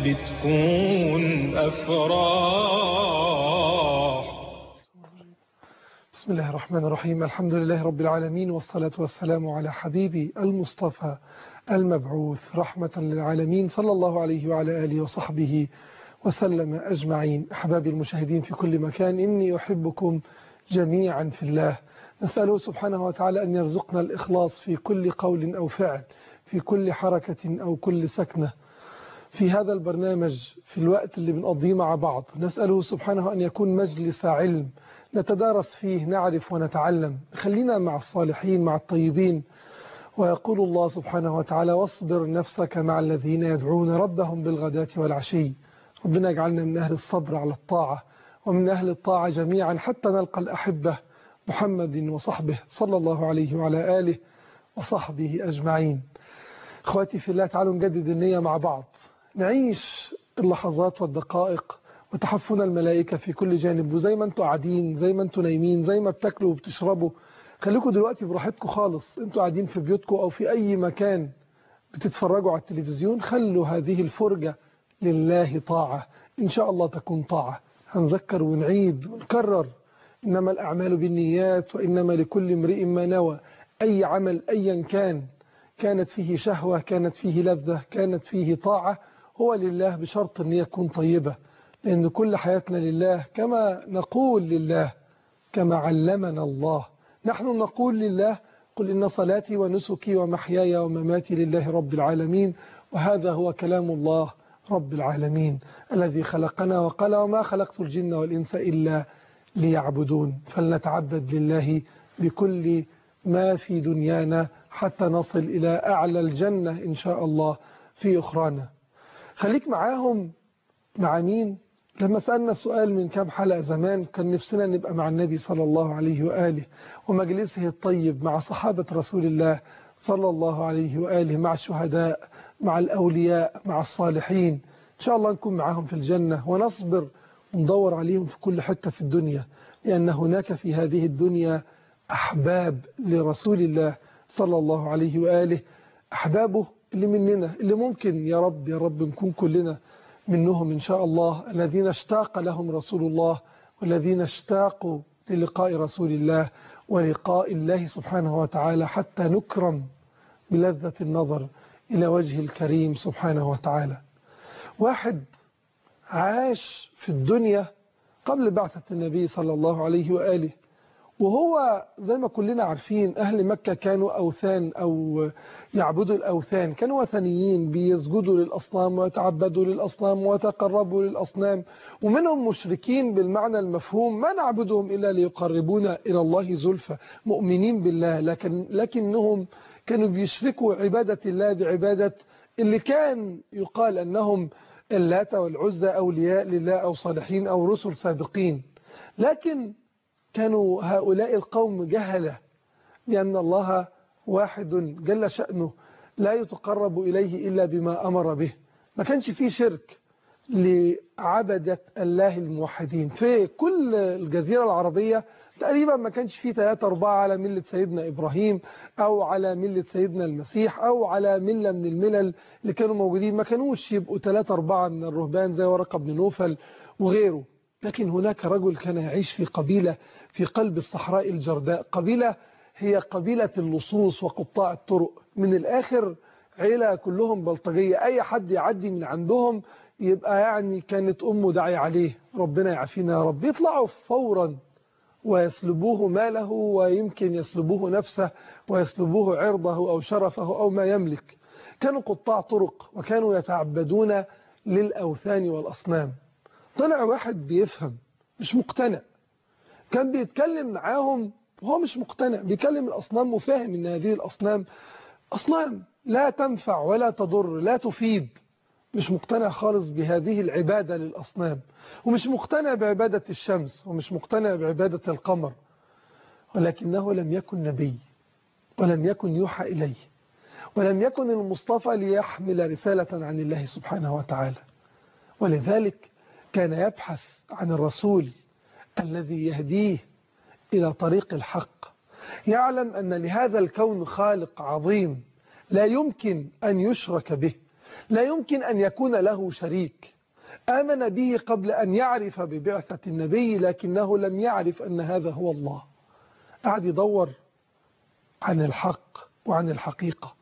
بتكون أفراح. بسم الله الرحمن الرحيم. الحمد لله رب العالمين، والصلاة والسلام على حبيبي المصطفى المبعوث رحمة للعالمين، صلى الله عليه وعلى آله وصحبه وسلم أجمعين. أحبابي المشاهدين في كل مكان، إني أحبكم جميعا في الله. نسأله سبحانه وتعالى أن يرزقنا الإخلاص في كل قول أو فعل، في كل حركة أو كل سكنة في هذا البرنامج، في الوقت اللي بنقضيه مع بعض. نسأله سبحانه أن يكون مجلس علم نتدارس فيه، نعرف ونتعلم. خلينا مع الصالحين، مع الطيبين. ويقول الله سبحانه وتعالى: واصبر نفسك مع الذين يدعون ربهم بالغداة والعشي. ربنا يجعلنا من أهل الصبر على الطاعة، ومن أهل الطاعة جميعا، حتى نلقى الأحبة محمد وصحبه صلى الله عليه وعلى آله وصحبه أجمعين. اخواتي في الله، تعالوا نجدد النية مع بعض، نعيش اللحظات والدقائق وتحفنا الملائكة في كل جانب. وزي ما انتوا قاعدين، زي ما انتوا نايمين، زي ما بتاكلوا وبتشربوا، خليكم دلوقتي براحتكم خالص. انتوا قاعدين في بيوتكم أو في أي مكان بتتفرجوا على التلفزيون، خلوا هذه الفرجة لله طاعة، إن شاء الله تكون طاعة. هنذكر ونعيد ونكرر: إنما الأعمال بالنيات وإنما لكل امرئ ما نوى. أي عمل أيا كان، كانت فيه شهوة، كانت فيه لذة، كانت فيه طاعة، هو لله، بشرط أن يكون طيبة، لأن كل حياتنا لله. كما نقول لله، كما علمنا الله، نحن نقول لله: قل إن صلاتي ونسكي ومحياي ومماتي لله رب العالمين. وهذا هو كلام الله رب العالمين الذي خلقنا وقال: وما خلقت الجن والإنس إلا ليعبدون. فلنتعبد لله بكل ما في دنيانا حتى نصل إلى أعلى الجنة إن شاء الله في أخرانا. خليك معاهم. مع مين؟ لما سألنا السؤال من كام حلقة زمان، كان نفسنا نبقى مع النبي صلى الله عليه وآله ومجلسه الطيب، مع صحابة رسول الله صلى الله عليه وآله، مع الشهداء، مع الأولياء، مع الصالحين. إن شاء الله نكون معاهم في الجنة، ونصبر وندور عليهم في كل حتة في الدنيا، لأن هناك في هذه الدنيا أحباب لرسول الله صلى الله عليه وآله، أحبابه اللي مننا، اللي ممكن يا رب يا رب نكون كلنا منهم إن شاء الله، الذين اشتاق لهم رسول الله، والذين اشتاقوا للقاء رسول الله ولقاء الله سبحانه وتعالى، حتى نكرم بلذة النظر إلى وجه الكريم سبحانه وتعالى. واحد عاش في الدنيا قبل بعثة النبي صلى الله عليه وآله، وهو زي ما كلنا عارفين أهل مكة كانوا أوثان، أو يعبدوا الأوثان، كانوا وثنيين، بيسجدوا للأصنام ويتعبدوا للأصنام ويتقربوا للأصنام. ومنهم مشركين بالمعنى المفهوم: ما نعبدهم إلا ليقربونا إلى الله زلفى، مؤمنين بالله، لكنهم كانوا بيشركوا عبادة الله بعبادة اللي كان يقال أنهم اللات والعزى أولياء لله أو صالحين أو رسل سابقين. لكن كانوا هؤلاء القوم جهلة، لأن الله واحد جل شأنه لا يتقرب إليه إلا بما أمر به. ما كانش فيه شرك لعبدة الله الموحدين في كل الجزيرة العربية تقريبا. ما كانش فيه 3-4 على ملة سيدنا إبراهيم، أو على ملة سيدنا المسيح، أو على ملة من الملل اللي كانوا موجودين. ما كانوش يبقوا 3-4 من الرهبان زي ورقة بن نوفل وغيره. لكن هناك رجل كان يعيش في قبيلة في قلب الصحراء الجرداء، قبيلة هي قبيلة اللصوص وقطاع الطرق. من الآخر عيلة كلهم بلطجية، أي حد يعدي من عندهم يبقى يعني كانت أمه داعية عليه، ربنا يعافينا يا رب. يطلعوا فورا ويسلبوه ماله، ويمكن يسلبوه نفسه، ويسلبوه عرضه أو شرفه أو ما يملك. كانوا قطاع طرق، وكانوا يتعبدون للأوثان والأصنام. طلع واحد بيفهم، مش مقتنع، كان بيتكلم معاهم وهو مش مقتنع، بيكلم الأصنام وفاهم ان هذه الأصنام أصنام لا تنفع ولا تضر، لا تفيد. مش مقتنع خالص بهذه العبادة للأصنام، ومش مقتنع بعبادة الشمس، ومش مقتنع بعبادة القمر. ولكنه لم يكن نبي، ولم يكن يوحى إليه، ولم يكن المصطفى ليحمل رسالة عن الله سبحانه وتعالى. ولذلك كان يبحث عن الرسول الذي يهديه إلى طريق الحق. يعلم أن لهذا الكون خالق عظيم لا يمكن أن يشرك به، لا يمكن أن يكون له شريك. آمن به قبل أن يعرف ببعثة النبي، لكنه لم يعرف أن هذا هو الله. قاعد يدور عن الحق وعن الحقيقة.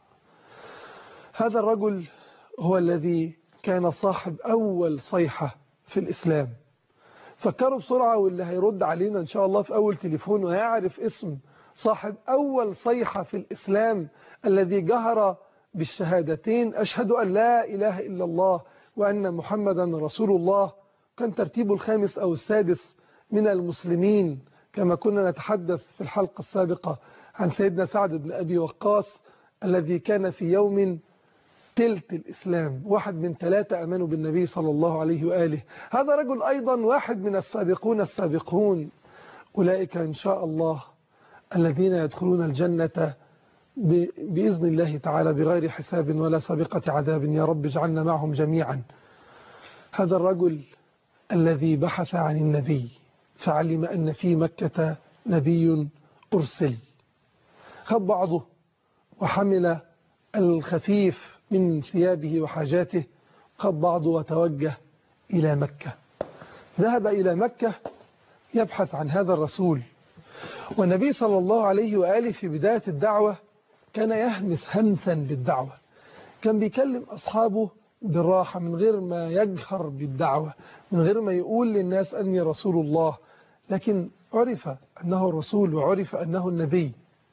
هذا الرجل هو الذي كان صاحب أول صيحة في الإسلام. فكروا بسرعة، واللي هيرد علينا إن شاء الله في أول تليفون ويعرف اسم صاحب أول صيحة في الإسلام الذي جهر بالشهادتين أشهد أن لا إله إلا الله وأن محمدا رسول الله، كان ترتيبه الخامس أو السادس من المسلمين، كما كنا نتحدث في الحلقة السابقة عن سيدنا سعد بن أبي وقاص الذي كان في يوم تلت الإسلام، واحد من 3 أمنوا بالنبي صلى الله عليه وآله. هذا رجل أيضا واحد من السابقون السابقون، أولئك إن شاء الله الذين يدخلون الجنة بإذن الله تعالى بغير حساب ولا سابقة عذاب، يا رب اجعلنا معهم جميعا. هذا الرجل الذي بحث عن النبي فعلم أن في مكة نبي أرسل، خذ بعضه وحمل الخفيف من ثيابه وحاجاته، خذ بعضه وتوجه إلى مكة. ذهب إلى مكة يبحث عن هذا الرسول. والنبي صلى الله عليه وآله في بداية الدعوة كان يهمس همسا بالدعوة، كان بيكلم أصحابه بالراحة من غير ما يجهر بالدعوة، من غير ما يقول للناس أني رسول الله، لكن عرف أنه الرسول وعرف أنه النبي،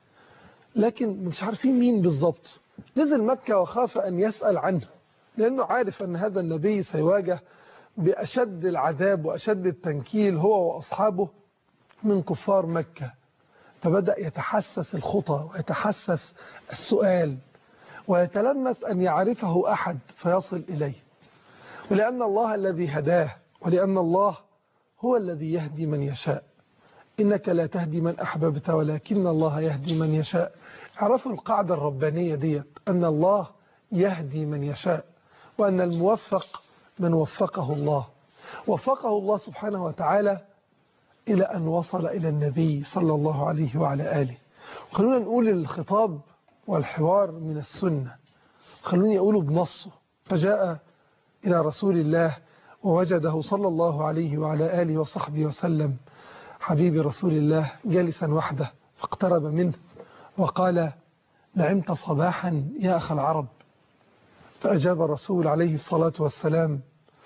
لكن مش عارفين مين بالضبط. نزل مكة وخاف أن يسأل عنه، لأنه عارف أن هذا النبي سيواجه بأشد العذاب وأشد التنكيل هو وأصحابه من كفار مكة. فبدأ يتحسس الخطى ويتحسس السؤال ويتلمس أن يعرفه أحد فيصل إليه. ولأن الله الذي هداه، ولأن الله هو الذي يهدي من يشاء، إنك لا تهدي من أحببت ولكن الله يهدي من يشاء. اعرفوا القاعدة الربانية دي، أن الله يهدي من يشاء، وأن الموفق من وفقه الله. وفقه الله سبحانه وتعالى إلى أن وصل إلى النبي صلى الله عليه وعلى آله. خلونا نقول الخطاب والحوار من السنة، خلوني أقوله بنصه. فجاء إلى رسول الله ووجده صلى الله عليه وعلى آله وصحبه وسلم حبيب رسول الله جالسا وحده، فاقترب منه وقال: نعمت صباحا يا أخ العرب. فأجاب الرسول عليه الصلاة والسلام: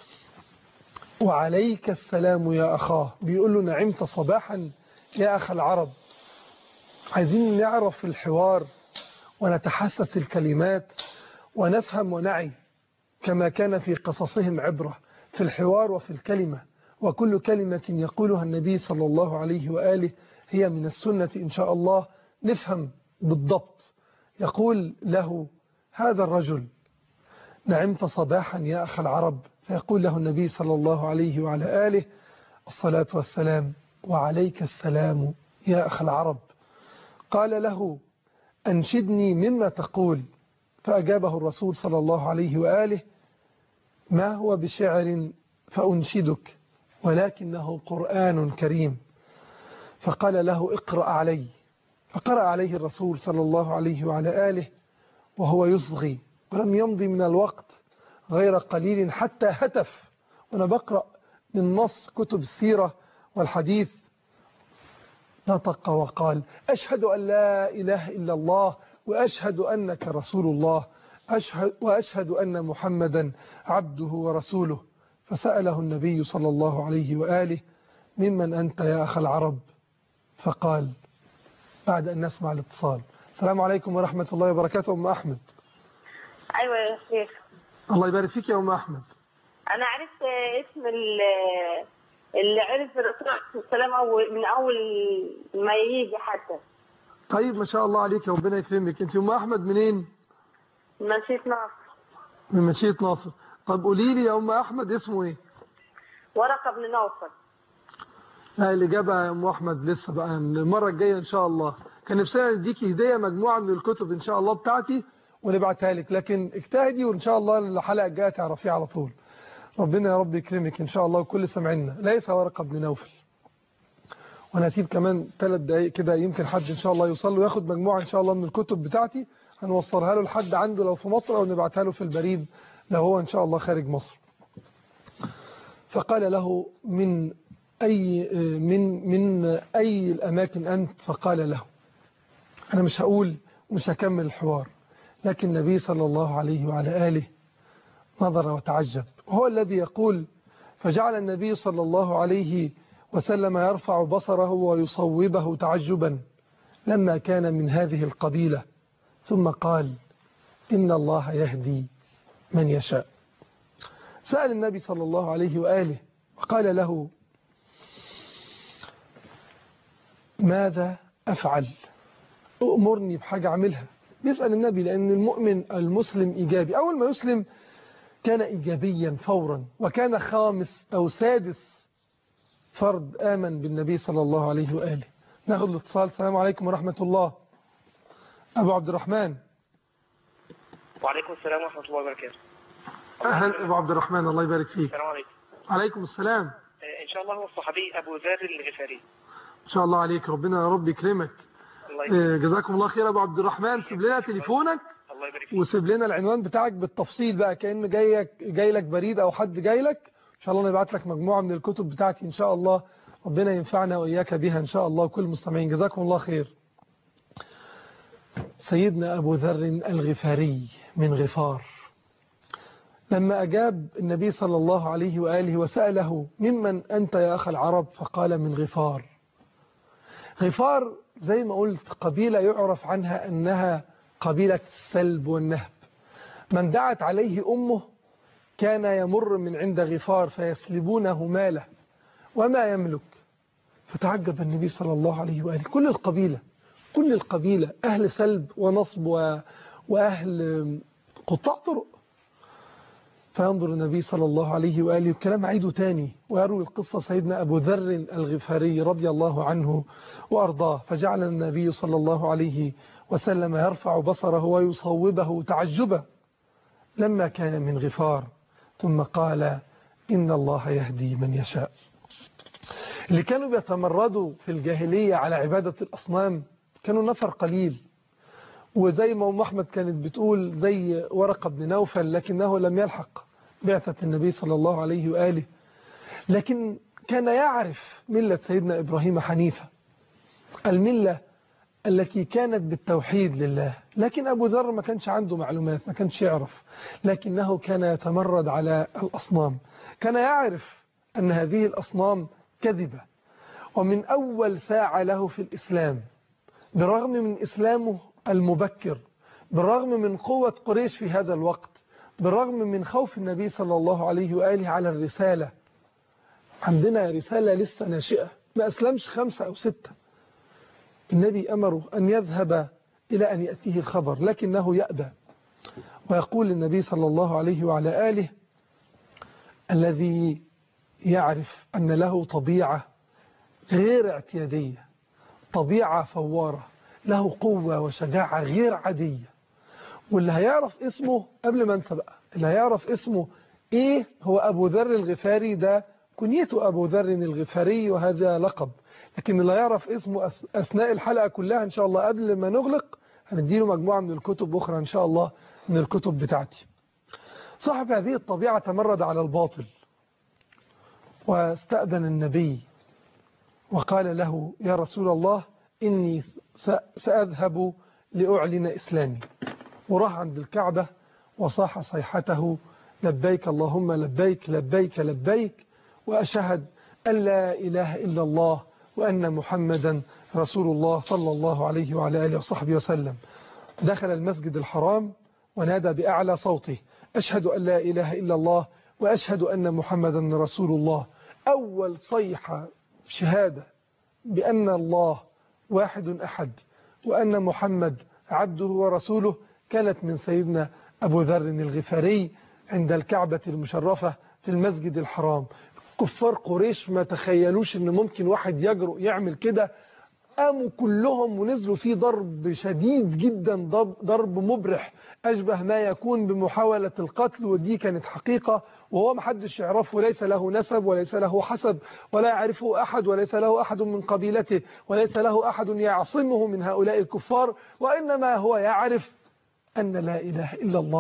وعليك السلام يا أخاه. بيقول له نعمت صباحا يا أخ العرب. عايزين نعرف الحوار ونتحسس الكلمات ونفهم ونعي، كما كان في قصصهم عبرة في الحوار وفي الكلمة. وكل كلمة يقولها النبي صلى الله عليه وآله هي من السنة إن شاء الله، نفهم بالضبط. يقول له هذا الرجل: نعمت صباحا يا أخ العرب. فيقول له النبي صلى الله عليه وعلى آله الصلاة والسلام: وعليك السلام يا أخ العرب. قال له: أنشدني مما تقول. فأجابه الرسول صلى الله عليه وآله: ما هو بشعر فأنشدك، ولكنه قرآن كريم. فقال له: اقرأ علي. فقرأ عليه الرسول صلى الله عليه وعلى آله وهو يصغي، ولم يمضي من الوقت غير قليل حتى هتف. وأنا بقرأ من نص كتب السيرة والحديث، نطق وقال: أشهد أن لا إله إلا الله وأشهد أنك رسول الله، وأشهد أن محمدا عبده ورسوله. فسأله النبي صلى الله عليه وآله: ممن أنت يا أخ العرب؟ فقال بعد أن نسمع الاتصال: السلام عليكم ورحمة الله وبركاته. أم أحمد. أيوة يا شيخ. الله يبارك فيك يا أم أحمد. أنا عرفت اسم اللي عرف الرسول عليه السلام من أول ما يجي حتى. طيب ما شاء الله عليك، ربنا يكرمك. أنت أم أحمد منين؟ مشيت ناصر. من مشية ناصر. طب قولي لي يا أم أحمد اسمه إيه؟ ورقة بن نوفل. لا الإجابة يا أم أحمد لسه بقى المرة الجاية إن شاء الله. كان نفسنا نديكي هدية مجموعة من الكتب إن شاء الله بتاعتي ونبعتها لك، لكن اجتهدي وإن شاء الله الحلقة الجاية تعرفيها على طول. ربنا يا رب يكرمك إن شاء الله وكل سمعنا. ليس ورقة بن نوفل. وأنا هسيب كمان 3 دقايق كده، يمكن حد إن شاء الله يوصل له وياخد مجموعة إن شاء الله من الكتب بتاعتي، هنوصلها له لحد عنده لو في مصر، أو نبعتها له في البريد لو هو إن شاء الله خارج مصر. فقال له من أي الأماكن أنت؟ فقال له، أنا مش هقول ومش هكمل الحوار، لكن النبي صلى الله عليه وعلى آله نظر وتعجب، وهو الذي يقول: فجعل النبي صلى الله عليه وسلم يرفع بصره ويصوبه تعجبا لما كان من هذه القبيلة، ثم قال: إن الله يهدي من يشاء. سأل النبي صلى الله عليه وآله وقال له: ماذا أفعل؟ أؤمرني بحاجة أعملها. بيسأل النبي لأن المؤمن المسلم إيجابي، أول ما يسلم كان إيجابيا فورا، وكان خامس أو سادس فرد آمن بالنبي صلى الله عليه وآله. ناخذ الاتصال. السلام عليكم ورحمة الله. أبو عبد الرحمن. وعليكم السلام ورحمة الله وبركاته. أهلا أبو عبد الرحمن، الله يبارك فيك. السلام عليكم. عليكم السلام. إن شاء الله هو الصحابي أبو ذر الغفاري. إن شاء الله عليك، ربنا يا رب يكرمك. جزاكم الله خير. أبو عبد الرحمن، سيب لنا تليفونك وسيب لنا العنوان بتاعك بالتفصيل بقى، كأن جاي لك بريد أو حد جاي لك. إن شاء الله نبعت لك مجموعة من الكتب بتاعتي إن شاء الله، ربنا ينفعنا وإياك بها إن شاء الله وكل المستمعين. جزاكم الله خير. سيدنا أبو ذر الغفاري من غفار، لما أجاب النبي صلى الله عليه وآله وسأله: ممن أنت يا أخ العرب؟ فقال: من غفار. غفار زي ما قلت قبيلة يعرف عنها أنها قبيلة السلب والنهب. من دعت عليه أمه كان يمر من عند غفار فيسلبونه ماله وما يملك. فتعجب النبي صلى الله عليه وآله. كل القبيلة أهل سلب ونصب وأهل قطاع طرق. فينظر النبي صلى الله عليه وآله، الكلام عيده تاني، ويروي القصة سيدنا أبو ذر الغفاري رضي الله عنه وأرضاه. فجعل النبي صلى الله عليه وسلم يرفع بصره ويصوبه تعجبا لما كان من غفار، ثم قال: إن الله يهدي من يشاء. اللي كانوا بيتمردوا في الجاهلية على عبادة الأصنام كانوا نفر قليل، وزي ما أم أحمد كانت بتقول زي ورقة بن نوفل، لكنه لم يلحق بعثة النبي صلى الله عليه وآله، لكن كان يعرف ملة سيدنا إبراهيم حنيفة، الملة التي كانت بالتوحيد لله. لكن أبو ذر ما كانش عنده معلومات، ما كانش يعرف، لكنه كان يتمرد على الأصنام. كان يعرف أن هذه الأصنام كذبة. ومن أول ساعة له في الإسلام، بالرغم من إسلامه المبكر، بالرغم من قوة قريش في هذا الوقت، بالرغم من خوف النبي صلى الله عليه وآله على الرسالة، عندنا رسالة لسه ناشئة، ما أسلمش 5 أو 6. النبي أمره أن يذهب إلى أن يأتيه الخبر، لكنه يأبى، ويقول النبي صلى الله عليه وعلى آله: الذي يعرف أن له طبيعة غير اعتيادية، طبيعة فوارة، له قوة وشجاعة غير عادية. واللي هيعرف اسمه قبل ما انسى بقى، اللي هيعرف اسمه ايه هو أبو ذر الغفاري. ده كنيته أبو ذر الغفاري وهذا لقب، لكن اللي هيعرف اسمه أثناء الحلقة كلها إن شاء الله قبل ما نغلق هنديله مجموعة من الكتب أخرى إن شاء الله من الكتب بتاعتي. صاحب هذه الطبيعة تمرد على الباطل، واستأذن النبي وقال له: يا رسول الله، إني سأذهب لأعلن إسلامي. وراح عند الكعبة وصاح صيحته: لبيك اللهم لبيك لبيك لبيك، وأشهد أن لا إله إلا الله وأن محمدا رسول الله صلى الله عليه وعلى آله وصحبه وسلم. دخل المسجد الحرام ونادى بأعلى صوته: أشهد أن لا إله إلا الله وأشهد أن محمدا رسول الله. أول صيحة شهادة بأن الله واحد أحد وأن محمد عبده ورسوله كانت من سيدنا أبو ذر الغفاري عند الكعبة المشرفة في المسجد الحرام. كفار قريش ما تخيلوش ان ممكن واحد يجرؤ يعمل كده، قاموا كلهم ونزلوا فيه ضرب شديد جدا، ضرب مبرح أشبه ما يكون بمحاولة القتل، ودي كانت حقيقة، وهو محدش يعرفه، ليس له نسب وليس له حسب ولا يعرفه أحد، وليس له أحد من قبيلته، وليس له أحد يعصمه من هؤلاء الكفار، وإنما هو يعرف أن لا إله إلا الله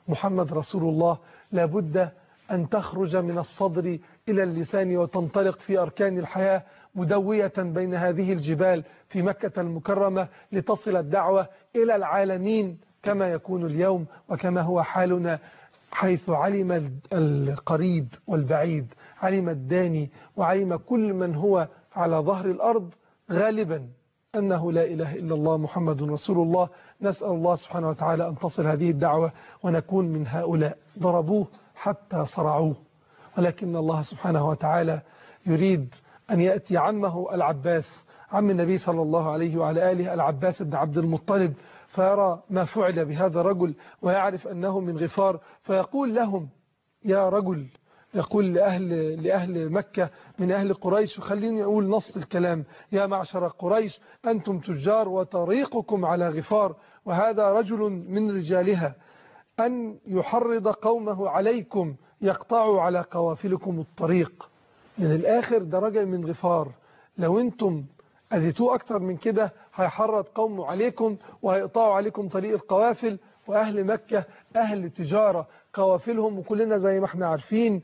محمد رسول الله لابد أن تخرج من الصدر إلى اللسان وتنطلق في أركان الحياة مدوية بين هذه الجبال في مكة المكرمة لتصل الدعوة إلى العالمين كما يكون اليوم وكما هو حالنا، حيث علم القريب والبعيد، علم الداني وعلم كل من هو على ظهر الأرض غالبا أنه لا إله إلا الله محمد رسول الله. نسأل الله سبحانه وتعالى أن تصل هذه الدعوة ونكون من هؤلاء. ضربوه حتى صرعوه، ولكن الله سبحانه وتعالى يريد أن يأتي عمه العباس، عم النبي صلى الله عليه وعلى آله، العباس بن عبد المطلب، فيرى ما فعل بهذا الرجل ويعرف أنه من غفار، فيقول لهم يا رجل، يقول لأهل مكة من أهل قريش، وخليني أقول نص الكلام: يا معشر قريش أنتم تجار وطريقكم على غفار، وهذا رجل من رجالها أن يحرض قومه عليكم يقطعوا على قوافلكم الطريق. من الآخر ده رجل من غفار، لو أنتم أذيتوه أكتر من كده هيحرض قومه عليكم وهيقطعوا عليكم طريق القوافل. وأهل مكة أهل تجارة، قوافلهم وكلنا زي ما احنا عارفين.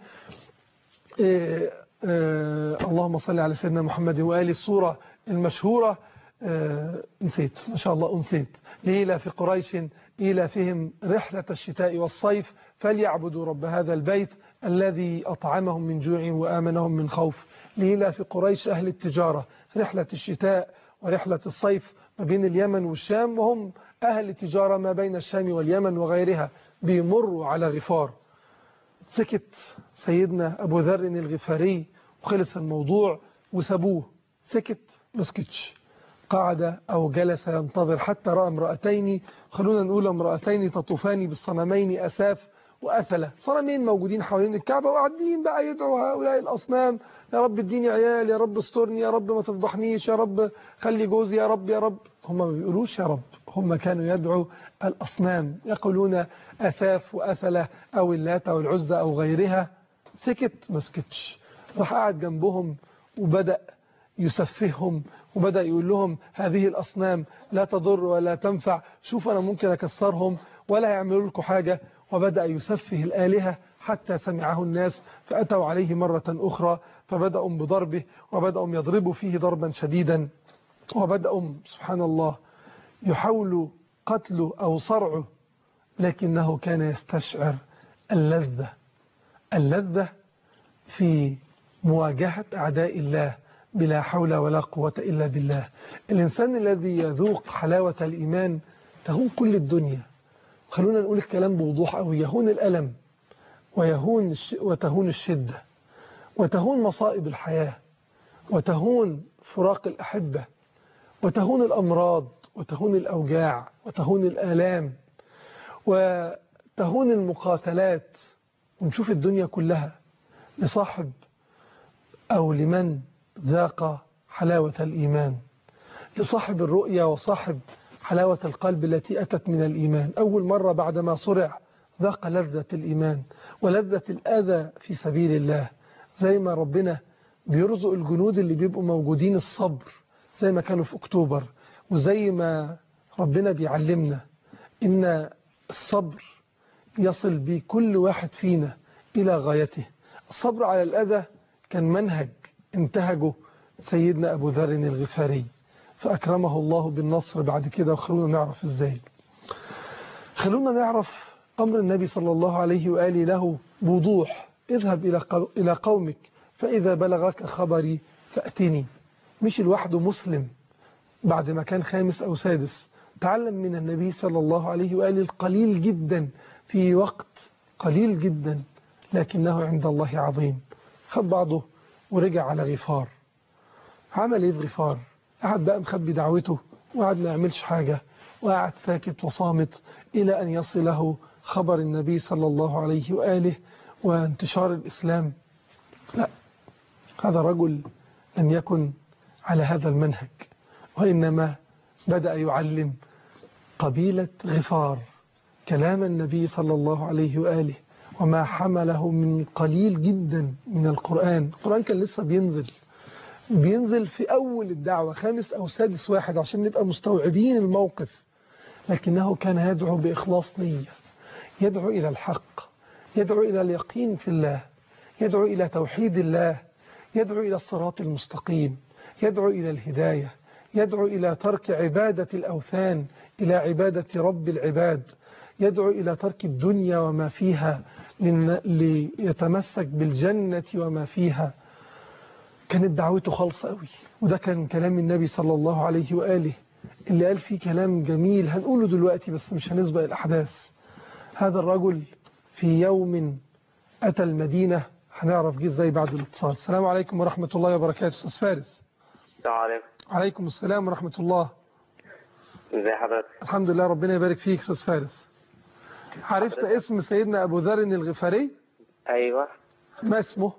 اللهم صل على سيدنا محمد وآله، الصورة المشهورة نسيت، ما شاء الله أنسيت: لإيلاف قريش إيلافهم رحلة الشتاء والصيف فليعبدوا رب هذا البيت الذي أطعمهم من جوع وآمنهم من خوف. لإيلاف قريش أهل التجارة، رحلة الشتاء ورحلة الصيف ما بين اليمن والشام، وهم أهل تجارة ما بين الشام واليمن وغيرها، بيمروا على غفار. سكت سيدنا أبو ذر الغفاري وخلص الموضوع وسابوه، سكت مسكتش، قعد أو جلس ينتظر حتى رأى امرأتين، خلونا نقول امرأتين تطوفان بالصنمين أساف وأثلة، صنمين موجودين حوالين الكعبة وقاعدين بقى يدعوا هؤلاء الأصنام: يا رب اديني عيال، يا رب استرني، يا رب ما تفضحنيش، يا رب خلي جوزي، يا رب يا رب. هم ما بيقولوش يا رب، هم كانوا يدعوا الأصنام، يقولون أساف وأثلة أو اللات أو العزة أو غيرها. سكت مسكتش، راح قاعد جنبهم وبدأ يسفههم وبدأ يقول لهم: هذه الأصنام لا تضر ولا تنفع، شوف أنا ممكن أكسرهم ولا يعملوا لكم حاجة. وبدأ يسفه الآلهة حتى سمعه الناس، فأتوا عليه مرة أخرى فبدأوا بضربه وبدأوا يضربوا فيه ضربا شديدا، وبدأوا سبحان الله يحاولوا قتله أو صرعه، لكنه كان يستشعر اللذة في مواجهة أعداء الله بلا حول ولا قوة إلا بالله. الإنسان الذي يذوق حلاوة الإيمان تهون كل الدنيا. خلونا نقول الكلام بوضوح أو يهون الألم وتهون الشدة وتهون مصائب الحياة وتهون فراق الأحبة وتهون الأمراض وتهون الأوجاع وتهون الآلام وتهون المقاتلات، ونشوف الدنيا كلها لصاحب أو لمن ذاق حلاوة الإيمان، لصاحب الرؤية وصاحب حلاوة القلب التي أتت من الإيمان. أول مرة بعدما صرع ذاق لذة الإيمان ولذة الأذى في سبيل الله، زي ما ربنا بيرزق الجنود اللي بيبقوا موجودين الصبر زي ما كانوا في أكتوبر، وزي ما ربنا بيعلمنا إن الصبر يصل بكل واحد فينا إلى غايته. الصبر على الأذى كان منهج انتهجه سيدنا أبو ذر الغفاري، فأكرمه الله بالنصر بعد كده. وخلونا نعرف إزاي. خلونا نعرف أمر النبي صلى الله عليه وآله له بوضوح: اذهب إلى قومك فإذا بلغك خبري فأتني. مش لوحده مسلم بعد ما كان خامس أو سادس، تعلم من النبي صلى الله عليه وآله القليل جدا في وقت قليل جدا لكنه عند الله عظيم. خد بعضه ورجع على غفار. عمل ايه في غفار؟ قعد بقى مخبي دعوته وقعد ما يعملش حاجة وقعد ساكت وصامت إلى أن يصله خبر النبي صلى الله عليه وآله وانتشار الإسلام. لا، هذا رجل لم يكن على هذا المنهج، وإنما بدأ يعلم قبيلة غفار كلام النبي صلى الله عليه وآله وما حمله من قليل جدا من القرآن. القرآن كان لسه بينزل في أول الدعوة، خامس أو سادس واحد، عشان نبقى مستوعبين الموقف. لكنه كان يدعو بإخلاص نية، يدعو إلى الحق، يدعو إلى اليقين في الله، يدعو إلى توحيد الله، يدعو إلى الصراط المستقيم، يدعو إلى الهداية، يدعو إلى ترك عبادة الأوثان إلى عبادة رب العباد، يدعو إلى ترك الدنيا وما فيها ليتمسك بالجنة وما فيها. كانت دعوته خالصة قوي، وده كان كلام النبي صلى الله عليه وآله اللي قال فيه كلام جميل هنقوله دلوقتي بس مش هنسبق الأحداث. هذا الرجل في يوم أتى المدينة، هنعرف جه ازاي بعد الاتصال. السلام عليكم ورحمة الله وبركاته. أستاذ فارس. السلام عليكم. عليكم السلام ورحمة الله. ازي حضرتك؟ الحمد لله، ربنا يبارك فيك أستاذ فارس. عرفت اسم سيدنا أبو ذر الغفاري؟ ايوه. ما اسمه؟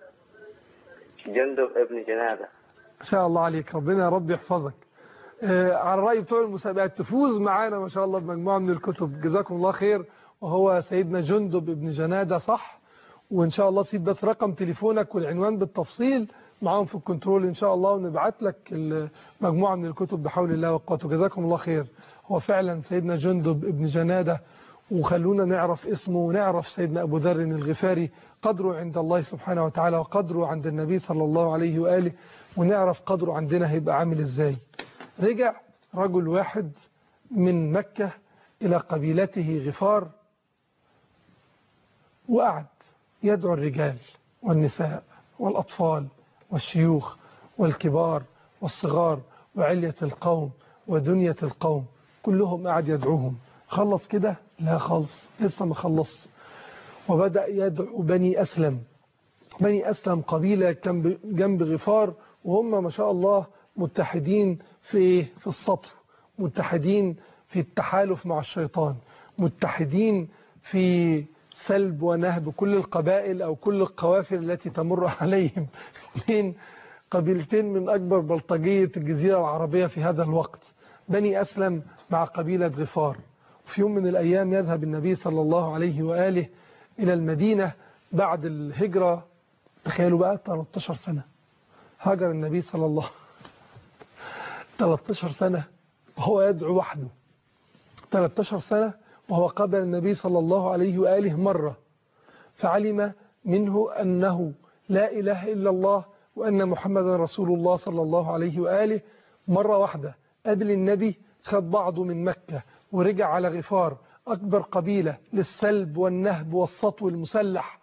جندب ابن جنادة. ما شاء الله عليك، ربنا يا رب يحفظك. على الرأي بتوع المسابقات تفوز معانا ما شاء الله بمجموعة من الكتب، جزاكم الله خير. وهو سيدنا جندب ابن جنادة صح، وإن شاء الله سيب بس رقم تليفونك والعنوان بالتفصيل معاهم في الكنترول إن شاء الله، ونبعت لك مجموعة من الكتب بحول الله وقوته. جزاكم الله خير. هو فعلا سيدنا جندب ابن جنادة، وخلونا نعرف اسمه ونعرف سيدنا أبو ذر الغفاري قدره عند الله سبحانه وتعالى وقدره عند النبي صلى الله عليه وآله، ونعرف قدره عندنا هيبقى عامل ازاي. رجع رجل واحد من مكة إلى قبيلته غفار، وقعد يدعو الرجال والنساء والأطفال والشيوخ والكبار والصغار وعلية القوم ودنية القوم، كلهم قعد يدعوهم. خلص كده؟ لا خلص، لسه ما خلص. وبدأ يدعو بني أسلم. بني أسلم قبيلة جنب غفار، وهم ما شاء الله متحدين في السطو، متحدين في التحالف مع الشيطان، متحدين في سلب ونهب كل القبائل أو كل القوافل التي تمر عليهم من قبيلتين من أكبر بلطجية الجزيرة العربية في هذا الوقت، بني أسلم مع قبيلة غفار. في يوم من الأيام يذهب النبي صلى الله عليه وآله إلى المدينة بعد الهجرة. تخيلوا بقى 13 سنة هاجر النبي صلى الله 13 سنة وهو يدعو وحده، 13 سنة وهو قابل النبي صلى الله عليه وآله مرة، فعلم منه أنه لا إله إلا الله وأن محمد رسول الله صلى الله عليه وآله. مرة واحدة قابل النبي، خد بعضه من مكة ورجع على غفار، أكبر قبيلة للسلب والنهب والسطو المسلح،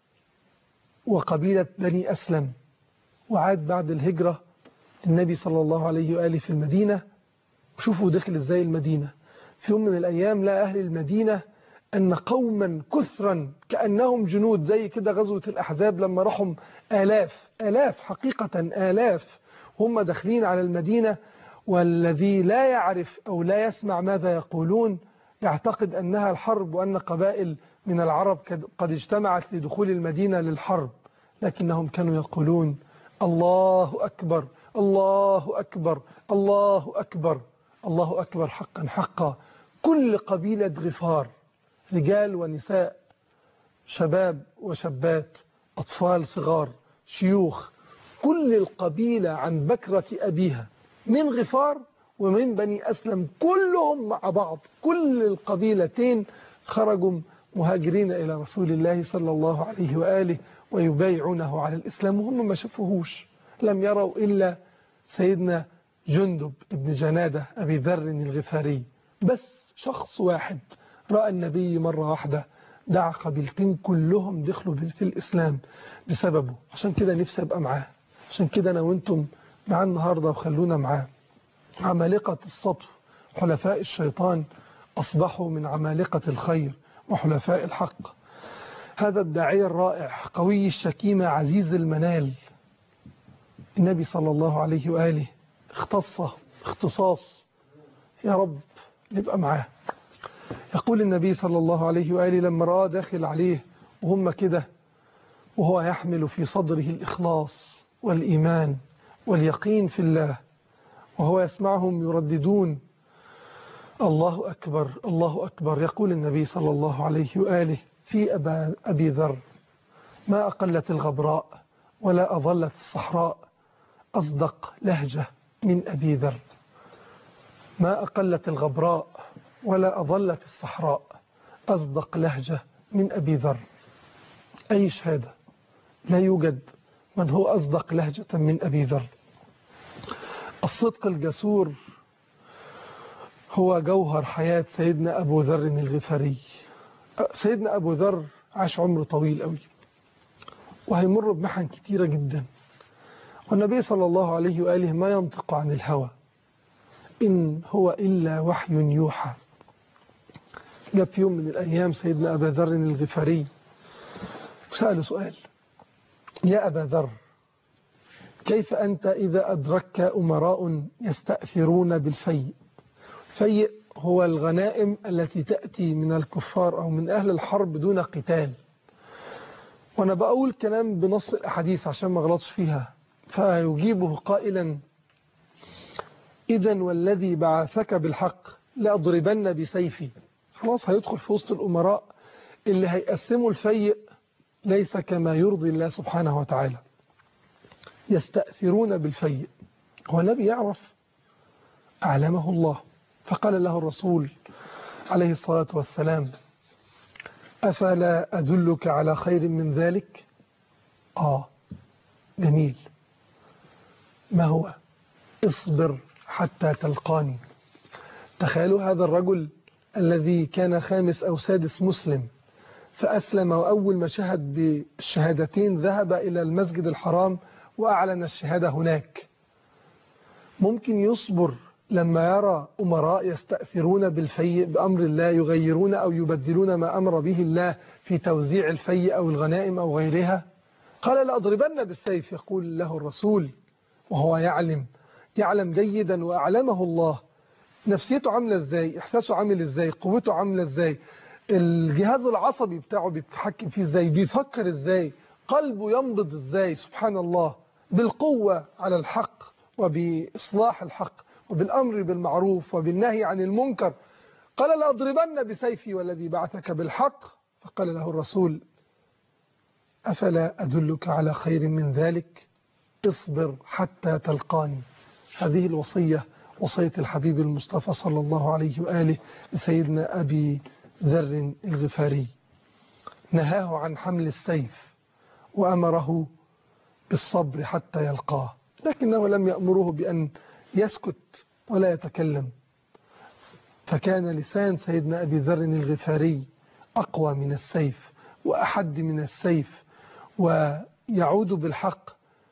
وقبيلة بني أسلم. وعاد بعد الهجرة النبي صلى الله عليه وآله في المدينة. شوفوا دخل ازاي المدينة. في يوم من الأيام لا أهل المدينة أن قوما كثرا كأنهم جنود، زي كده غزوة الأحزاب لما رحم آلاف حقيقة آلاف، هم داخلين على المدينة، والذي لا يعرف أو لا يسمع ماذا يقولون يعتقد أنها الحرب وأن قبائل من العرب قد اجتمعت لدخول المدينة للحرب، لكنهم كانوا يقولون الله أكبر الله أكبر الله أكبر الله أكبر حقا حقا. كل قبيلة غفار، رجال ونساء، شباب وشابات، أطفال صغار، شيوخ، كل القبيلة عن بكرة أبيها من غفار ومن بني أسلم كلهم مع بعض، كل القبيلتين خرجوا مهاجرين إلى رسول الله صلى الله عليه وآله ويبايعونه على الإسلام، وهم ما شافوهوش، لم يروا إلا سيدنا جندب ابن جنادة أبي ذر الغفاري. بس شخص واحد رأى النبي مرة واحدة، دعا قبيلتين كلهم دخلوا في الإسلام بسببه. عشان كده نفسي أبقى معاه، عشان كده أنا وأنتم معاه النهاردة وخلونا معاه. عمالقة السطو حلفاء الشيطان أصبحوا من عمالقة الخير وحلفاء الحق. هذا الداعية الرائع قوي الشكيمة عزيز المنال، النبي صلى الله عليه وآله اختصه اختصاص، يا رب نبقى معاه. يقول النبي صلى الله عليه وآله لما رأى داخل عليه وهم كده وهو يحمل في صدره الإخلاص والإيمان واليقين في الله، وهو يسمعهم يرددون الله أكبر الله أكبر، يقول النبي صلى الله عليه وآله في أبي ذر ما أقلت الغبراء ولا أظلت الصحراء أصدق لهجة من أبي ذر. ما أقلت الغبراء ولا أظلت الصحراء أصدق لهجة من أبي ذر. أي شهادة، لا يوجد من هو أصدق لهجة من أبي ذر. الصدق الجسور هو جوهر حياة سيدنا أبو ذر الغفاري. سيدنا أبو ذر عاش عمر طويل قوي، وهيمر بمحن كتيرة جدا، والنبي صلى الله عليه وآله ما ينطق عن الهوى، إن هو إلا وحي يوحى. جاء في يوم من الأيام سيدنا أبا ذر الغفاري سأل سؤال: يا أبا ذر، كيف أنت إذا أدركك أمراء يستأثرون بالفيء؟ الفيء هو الغنائم التي تأتي من الكفار أو من أهل الحرب دون قتال. وأنا بقول كلام بنص الأحاديث عشان ما غلطش فيها، فيجيبه قائلا: إذن والذي بعثك بالحق لأضربن بسيفي. خلاص هيدخل في وسط الأمراء اللي هيقسموا الفيء ليس كما يرضي الله سبحانه وتعالى، يستأثرون بالفيء. هو النبي يعرف؟ أعلمه الله. فقال له الرسول عليه الصلاة والسلام: أفلا أدلك على خير من ذلك؟ جميل. ما هو؟ اصبر حتى تلقاني. تخيلوا هذا الرجل الذي كان خامس أو سادس مسلم، فأسلم، وأول ما شهد بالشهادتين ذهب إلى المسجد الحرام وأعلن الشهادة هناك. ممكن يصبر لما يرى أمراء يستأثرون بالفيء بأمر الله، يغيرون أو يبدلون ما أمر به الله في توزيع الفيء أو الغنائم أو غيرها؟ قال: لأضربن بالسيف. يقول له الرسول وهو يعلم جيدا وأعلمه الله نفسيته عاملة ازاي، إحساسه عامل ازاي، قوته عاملة ازاي، الجهاز العصبي بتاعه بيتحكم فيه ازاي، بيفكر ازاي، قلبه ينبض ازاي. سبحان الله، بالقوة على الحق وبإصلاح الحق وبالأمر بالمعروف وبالنهي عن المنكر. قال: لأضربن بسيفي والذي بعثك بالحق. فقال له الرسول: أفلا أدلك على خير من ذلك؟ اصبر حتى تلقاني. هذه الوصية، وصية الحبيب المصطفى صلى الله عليه وآله لسيدنا أبي ذر الغفاري. نهاه عن حمل السيف وأمره بالصبر حتى يلقاه، لكنه لم يأمره بأن يسكت ولا يتكلم. فكان لسان سيدنا أبي ذر الغفاري أقوى من السيف وأحد من السيف، ويعود بالحق.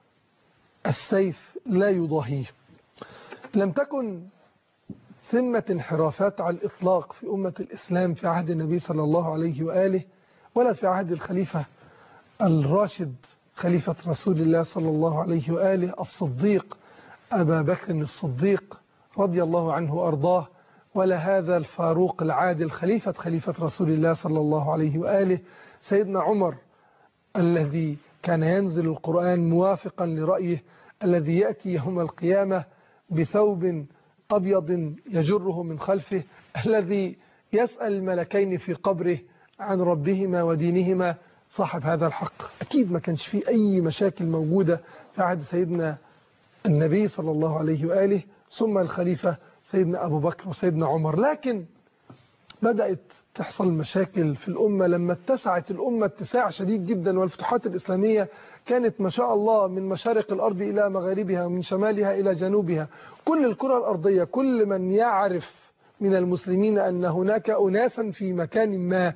السيف لا يضاهيه. لم تكن ثمة انحرافات على الإطلاق في أمة الإسلام في عهد النبي صلى الله عليه وآله، ولا في عهد الخليفة الراشد خليفة رسول الله صلى الله عليه وآله الصديق أبا بكر الصديق رضي الله عنه وأرضاه، ولا هذا الفاروق العادل خليفة رسول الله صلى الله عليه وآله سيدنا عمر، الذي كان ينزل القرآن موافقا لرأيه، الذي يأتي يوم القيامة بثوب أبيض يجره من خلفه، الذي يسأل الملكين في قبره عن ربهما ودينهما. صاحب هذا الحق. أكيد ما كانش فيه أي مشاكل موجودة في عهد سيدنا النبي صلى الله عليه وآله ثم الخليفة سيدنا أبو بكر وسيدنا عمر. لكن بدأت تحصل مشاكل في الأمة لما اتسعت الأمة اتساع شديد جدا، والفتوحات الإسلامية كانت ما شاء الله من مشارق الأرض إلى مغاربها ومن شمالها إلى جنوبها. كل الكرة الأرضية، كل من يعرف من المسلمين أن هناك أناسا في مكان ما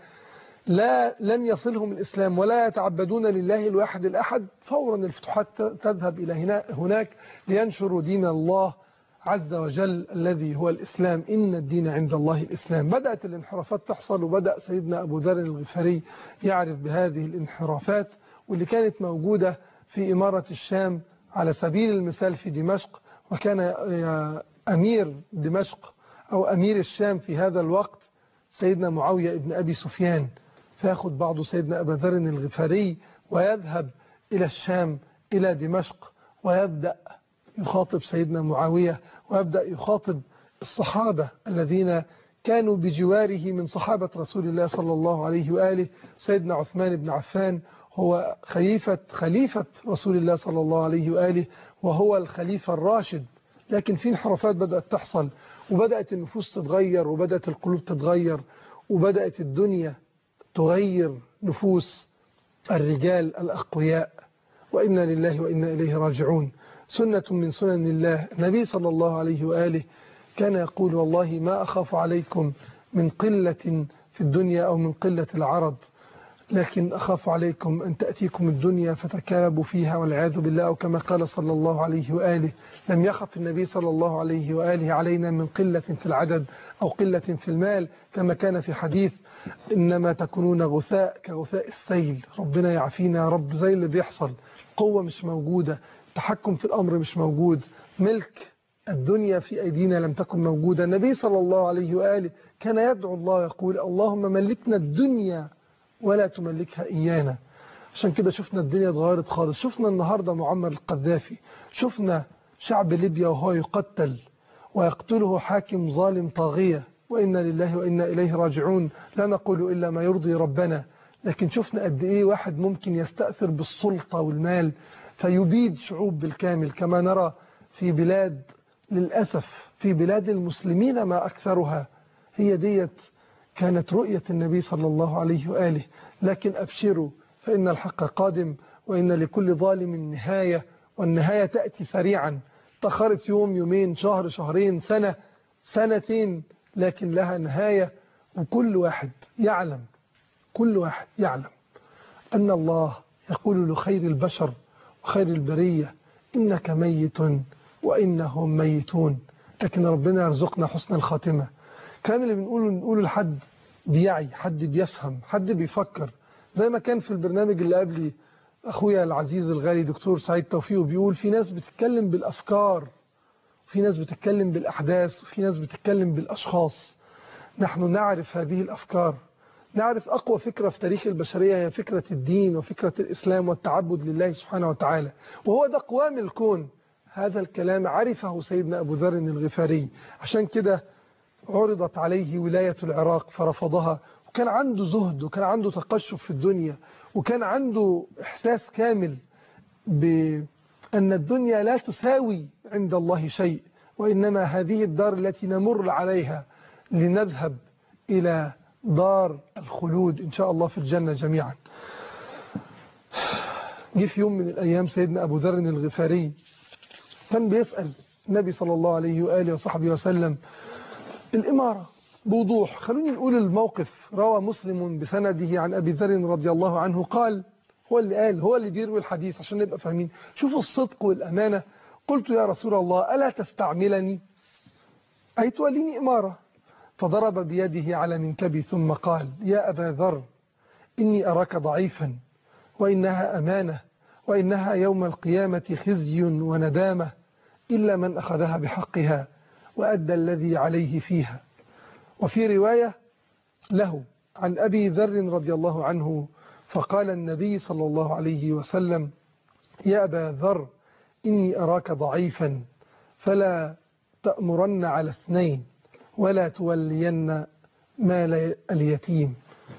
لم يصلهم الإسلام ولا يتعبدون لله الواحد الأحد، فورا الفتوحات تذهب إلى هناك لينشروا دين الله عز وجل الذي هو الإسلام. إن الدين عند الله الإسلام. بدأت الانحرافات تحصل، وبدأ سيدنا أبو ذر الغفاري يعرف بهذه الانحرافات، واللي كانت موجودة في إمارة الشام على سبيل المثال في دمشق. وكان أمير دمشق أو أمير الشام في هذا الوقت سيدنا معاوية ابن أبي سفيان، فيأخذ بعض سيدنا أبا ذر الغفاري ويذهب إلى الشام إلى دمشق، ويبدأ يخاطب سيدنا معاوية، ويبدأ يخاطب الصحابة الذين كانوا بجواره من صحابة رسول الله صلى الله عليه وآله. سيدنا عثمان بن عفان هو خليفة رسول الله صلى الله عليه وآله، وهو الخليفة الراشد. لكن في انحرافات بدأت تحصل، وبدأت النفوس تتغير، وبدأت القلوب تتغير، وبدأت الدنيا تغير نفوس الرجال الأقوياء، وإنا لله وإنا إليه راجعون. سنة من سنن الله. النبي صلى الله عليه وآله كان يقول: والله ما أخاف عليكم من قلة في الدنيا أو من قلة العرض، لكن أخاف عليكم أن تأتيكم الدنيا فتكالبوا فيها والعياذ بالله، أو كما قال صلى الله عليه وآله. لم يخف النبي صلى الله عليه وآله علينا من قلة في العدد أو قلة في المال، كما كان في حديث: إنما تكونون غثاء كغثاء السيل. ربنا يعافينا يا رب. زي اللي بيحصل، قوة مش موجودة، تحكم في الأمر مش موجود، ملك الدنيا في أيدينا لم تكن موجودة. النبي صلى الله عليه وآله كان يدعو الله يقول: اللهم ملكنا الدنيا ولا تملكها إيانا. عشان كده شفنا الدنيا اتغيرت خالص. شفنا النهاردة معمر القذافي، شفنا شعب ليبيا وهو يقتل ويقتله حاكم ظالم طاغية، وإنا لله وإنا إليه راجعون. لا نقول إلا ما يرضي ربنا، لكن شفنا قد إيه واحد ممكن يستأثر بالسلطة والمال فيبيد شعوب بالكامل، كما نرى في بلاد، للأسف في بلاد المسلمين ما أكثرها. هي ديت كانت رؤية النبي صلى الله عليه وآله. لكن أبشروا فإن الحق قادم، وإن لكل ظالم نهاية، والنهاية تأتي سريعا. تأخرت يوم، يومين، شهر، شهرين، سنة، سنتين، لكن لها نهاية. وكل واحد يعلم، كل واحد يعلم أن الله يقول لخير البشر وخير البرية: إنك ميت وإنهم ميتون. لكن ربنا يرزقنا حسن الخاتمة. كان اللي بنقوله لحد بيعي، حد بيفهم، حد بيفكر. زي ما كان في البرنامج اللي قبلي أخويا العزيز الغالي دكتور سعيد توفيق بيقول: في ناس بتتكلم بالأفكار، في ناس بتتكلم بالأحداث، وفي ناس بتتكلم بالأشخاص. نحن نعرف هذه الأفكار، نعرف أقوى فكرة في تاريخ البشرية هي فكرة الدين وفكرة الإسلام والتعبد لله سبحانه وتعالى، وهو ده قوام الكون. هذا الكلام عرفه سيدنا أبو ذر الغفاري، عشان كده عرضت عليه ولاية العراق فرفضها. وكان عنده زهد، وكان عنده تقشف في الدنيا، وكان عنده إحساس كامل بأن الدنيا لا تساوي عند الله شيء، وإنما هذه الدار التي نمر عليها لنذهب إلى دار الخلود إن شاء الله في الجنة جميعا. جه في يوم من الأيام سيدنا أبو ذر الغفاري كان بيسأل النبي صلى الله عليه وآله وصحبه وسلم الإمارة بوضوح. خلوني نقول الموقف. روى مسلم بسنده عن أبي ذر رضي الله عنه قال، هو اللي قال، هو اللي بيروي الحديث عشان نبقى فاهمين. شوفوا الصدق والأمانة. قلت: يا رسول الله ألا تستعملني، أي توليني إمارة؟ فضرب بيده على منكبي ثم قال: يا أبا ذر، إني أراك ضعيفا، وإنها أمانة، وإنها يوم القيامة خزي وندامة، إلا من أخذها بحقها وأدى الذي عليه فيها. وفي رواية له عن أبي ذر رضي الله عنه فقال النبي صلى الله عليه وسلم: يا أبا ذر، إني أراك ضعيفا، فلا تأمرن على اثنين، ولا تولين مال اليتيم.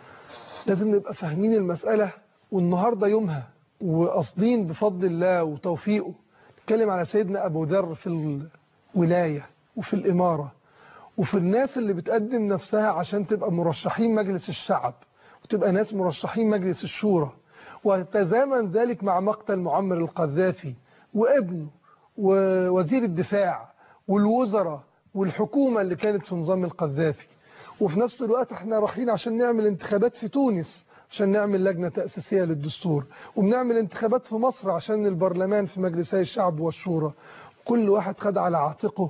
لازم نبقى فاهمين المسألة، والنهاردة يومها، وقصدين بفضل الله وتوفيقه نتكلم على سيدنا أبو ذر في الولاية وفي الإمارة، وفي الناس اللي بتقدم نفسها عشان تبقى مرشحين مجلس الشعب، وتبقى ناس مرشحين مجلس الشورى. وتزامن ذلك مع مقتل معمر القذافي وابنه ووزير الدفاع والوزراء والحكومة اللي كانت في نظام القذافي. وفي نفس الوقت احنا رايحين عشان نعمل انتخابات في تونس عشان نعمل لجنة تأسيسية للدستور، وبنعمل انتخابات في مصر عشان البرلمان في مجلسي الشعب والشورى. كل واحد خد على عاتقه.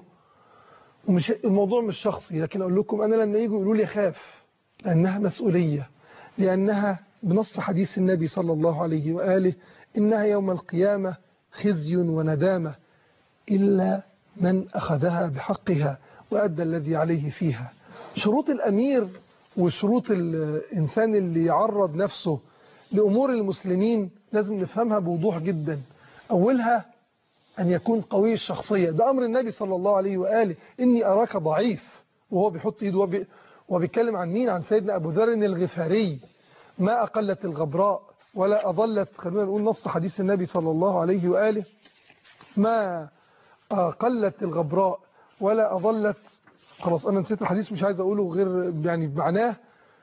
ومش الموضوع مش شخصي، لكن أقول لكم أنا لما يجوا يقولوا لي خاف، لأنها مسؤولية، لأنها بنص حديث النبي صلى الله عليه وآله: إنها يوم القيامة خزي وندامة، إلا من أخذها بحقها وأدى الذي عليه فيها. شروط الأمير وشروط الإنسان اللي يعرض نفسه لأمور المسلمين لازم نفهمها بوضوح جدا. أولها أن يكون قوي الشخصية، ده أمر النبي صلى الله عليه وآله: إني أراك ضعيف، وهو بيحط إيده وبيتكلم عن مين؟ عن سيدنا أبو ذر الغفاري. ما أقلت الغبراء ولا أضلت، خلونا نقول نص حديث النبي صلى الله عليه وآله: ما أقلت الغبراء ولا أضلت. خلاص أنا نسيت الحديث، مش عايز أقوله غير يعني بمعناه.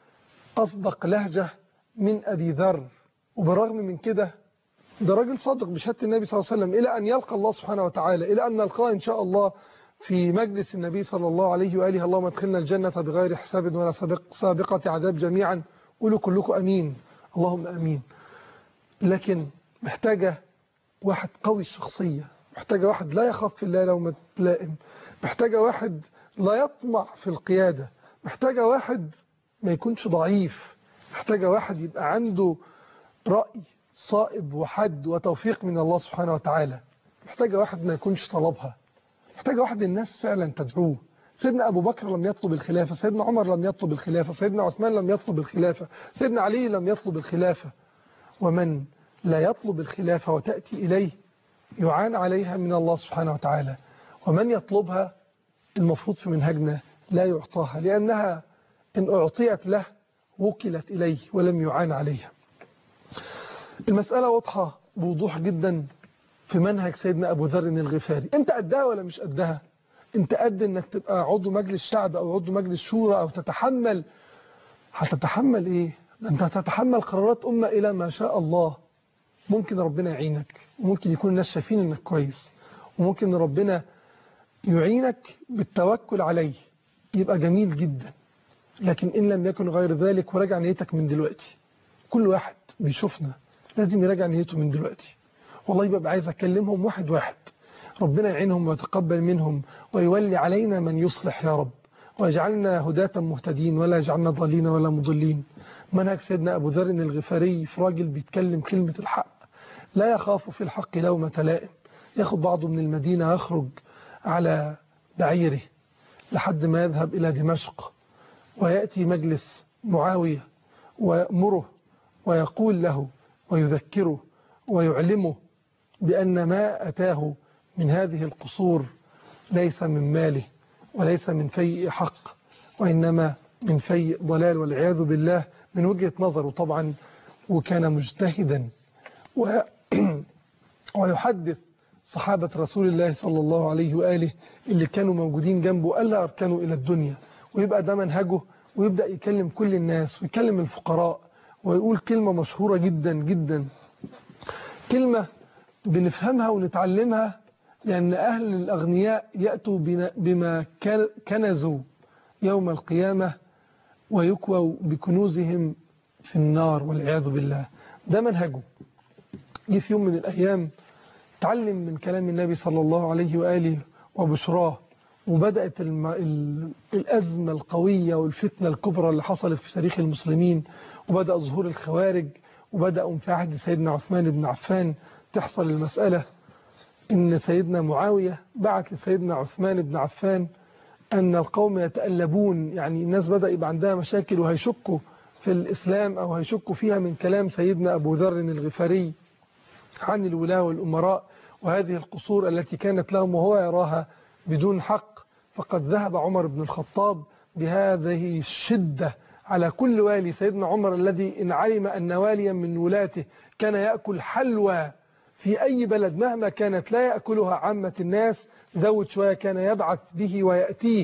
أصدق لهجة من أبي ذر، وبالرغم من كده ده راجل صادق بشهادة النبي صلى الله عليه وسلم، إلى أن يلقى الله سبحانه وتعالى، إلى أن نلقاه إن شاء الله في مجلس النبي صلى الله عليه وآله. اللهم ادخلنا الجنة بغير حساب ولا سابقة عذاب جميعا. قولوا كلكم أمين، اللهم أمين. لكن محتاجة واحد قوي الشخصية، محتاجة واحد لا يخاف في الله لومة لائم، محتاجة واحد لا يطمع في القيادة، محتاجة واحد ما يكونش ضعيف، محتاجة واحد يبقى عنده رأي صائب وحد وتوفيق من الله سبحانه وتعالى، محتاجة واحد ما يكونش طلبها، محتاجة واحد الناس فعلا تدعوه. سيدنا أبو بكر لم يطلب الخلافة، سيدنا عمر لم يطلب الخلافة، سيدنا عثمان لم يطلب الخلافة، سيدنا علي لم يطلب الخلافة. ومن لا يطلب الخلافة وتأتي إليه يعان عليها من الله سبحانه وتعالى، ومن يطلبها المفروض في منهجنا لا يعطاها، لأنها إن أعطيت له وكلت إليه ولم يعان عليها. المسألة واضحة بوضوح جدا في منهج سيدنا أبو ذر الغفاري. أنت قدها ولا مش قدها؟ أنت قد أنك تبقى عضو مجلس شعب أو عضو مجلس شورى أو تتحمل؟ هتتحمل إيه؟ أنت هتتحمل قرارات أمة إلى ما شاء الله. ممكن ربنا يعينك، وممكن يكون الناس شايفين أنك كويس، وممكن ربنا يعينك بالتوكل عليه، يبقى جميل جدا. لكن إن لم يكن غير ذلك، وراجع نيتك من دلوقتي. كل واحد بيشوفنا لازم يراجع نيته من دلوقتي. والله ببقى عايز أكلمهم واحد واحد، ربنا يعينهم ويتقبل منهم ويولي علينا من يصلح يا رب، ويجعلنا هداة مهتدين ولا يجعلنا ضالين ولا مضلين. منهج سيدنا أبو ذر الغفاري في راجل بيتكلم كلمة الحق، لا يخاف في الحق لومة لائم. ياخد بعضه من المدينة، يخرج على بعيره لحد ما يذهب إلى دمشق، ويأتي مجلس معاوية ويأمره ويقول له ويذكره ويعلمه بأن ما أتاه من هذه القصور ليس من ماله وليس من فيء حق، وإنما من فيء ضلال والعياذ بالله، من وجهة نظره طبعا. وكان مجتهدا ويحدث صحابة رسول الله صلى الله عليه وآله اللي كانوا موجودين جنبه ألا أركنوا إلى الدنيا، ويبقى ده منهجه، ويبدأ يكلم كل الناس ويكلم الفقراء، ويقول كلمة مشهورة جدا جدا، كلمة بنفهمها ونتعلمها، لأن أهل الأغنياء يأتوا بما كنزوا يوم القيامة ويكووا بكنوزهم في النار والعياذ بالله. ده منهجه. جه في يوم من الأيام تعلم من كلام النبي صلى الله عليه وآله وبشراه، وبدأت الأزمة القوية والفتنة الكبرى اللي حصلت في تاريخ المسلمين، وبدأ ظهور الخوارج، وبدأوا في عهد سيدنا عثمان بن عفان تحصل المسألة إن سيدنا معاوية بعت لسيدنا عثمان بن عفان أن القوم يتألبون، يعني الناس بدأ يبقى عندها مشاكل وهيشكوا في الإسلام أو هيشكوا فيها من كلام سيدنا أبو ذر الغفاري عن الولاة والأمراء وهذه القصور التي كانت لهم وهو يراها بدون حق. فقد ذهب عمر بن الخطاب بهذه الشدة على كل والي. سيدنا عمر الذي إن علم أن واليا من ولاته كان يأكل حلوى في أي بلد مهما كانت لا يأكلها عامة الناس، زود شوية كان يبعث به ويأتيه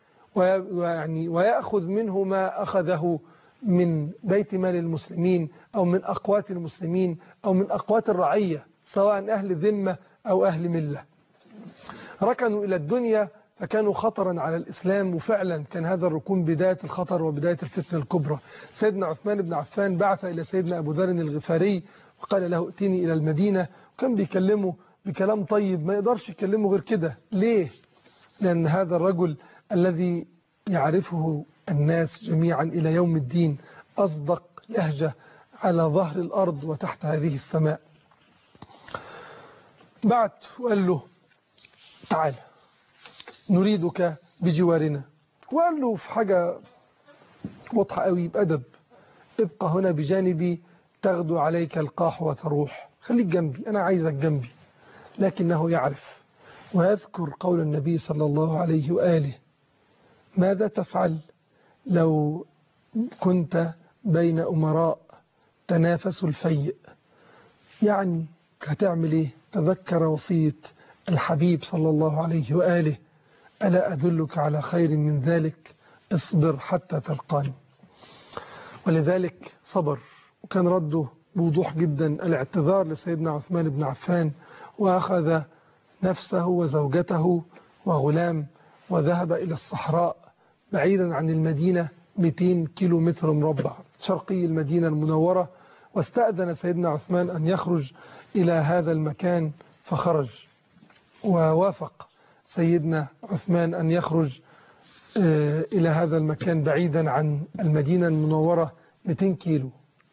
ويأخذ منه ما أخذه من بيت مال المسلمين أو من أقوات المسلمين أو من أقوات الرعية، سواء أهل ذمة أو أهل ملة. ركنوا إلى الدنيا فكانوا خطرا على الإسلام، وفعلا كان هذا الركون بداية الخطر وبداية الفتنة الكبرى. سيدنا عثمان بن عفان بعث إلى سيدنا أبو ذر الغفاري وقال له ائتني إلى المدينة، وكان بيكلمه بكلام طيب، ما يقدرش يكلمه غير كده. ليه؟ لأن هذا الرجل الذي يعرفه الناس جميعا إلى يوم الدين أصدق لهجة على ظهر الأرض وتحت هذه السماء. بعت وقال له تعال نريدك بجوارنا، وقال له في حاجة واضحة قوي بأدب: ابقى هنا بجانبي تغدو عليك القاح وتروح، خليك جنبي، أنا عايزك جنبي. لكنه يعرف ويذكر قول النبي صلى الله عليه وآله: ماذا تفعل لو كنت بين أمراء تنافسوا الفيء؟ يعني هتعمل إيه؟ تذكر وصية الحبيب صلى الله عليه وآله: ألا أدلك على خير من ذلك؟ اصبر حتى تلقاني. ولذلك صبر، وكان رده بوضوح جدا الاعتذار لسيدنا عثمان بن عفان، وأخذ نفسه وزوجته وغلام وذهب إلى الصحراء بعيدا عن المدينة 200 كيلو متر مربع شرقي المدينة المنورة، واستأذن سيدنا عثمان أن يخرج إلى هذا المكان فخرج، ووافق سيدنا عثمان أن يخرج إلى هذا المكان بعيدا عن المدينة المنورة 200 كيلو.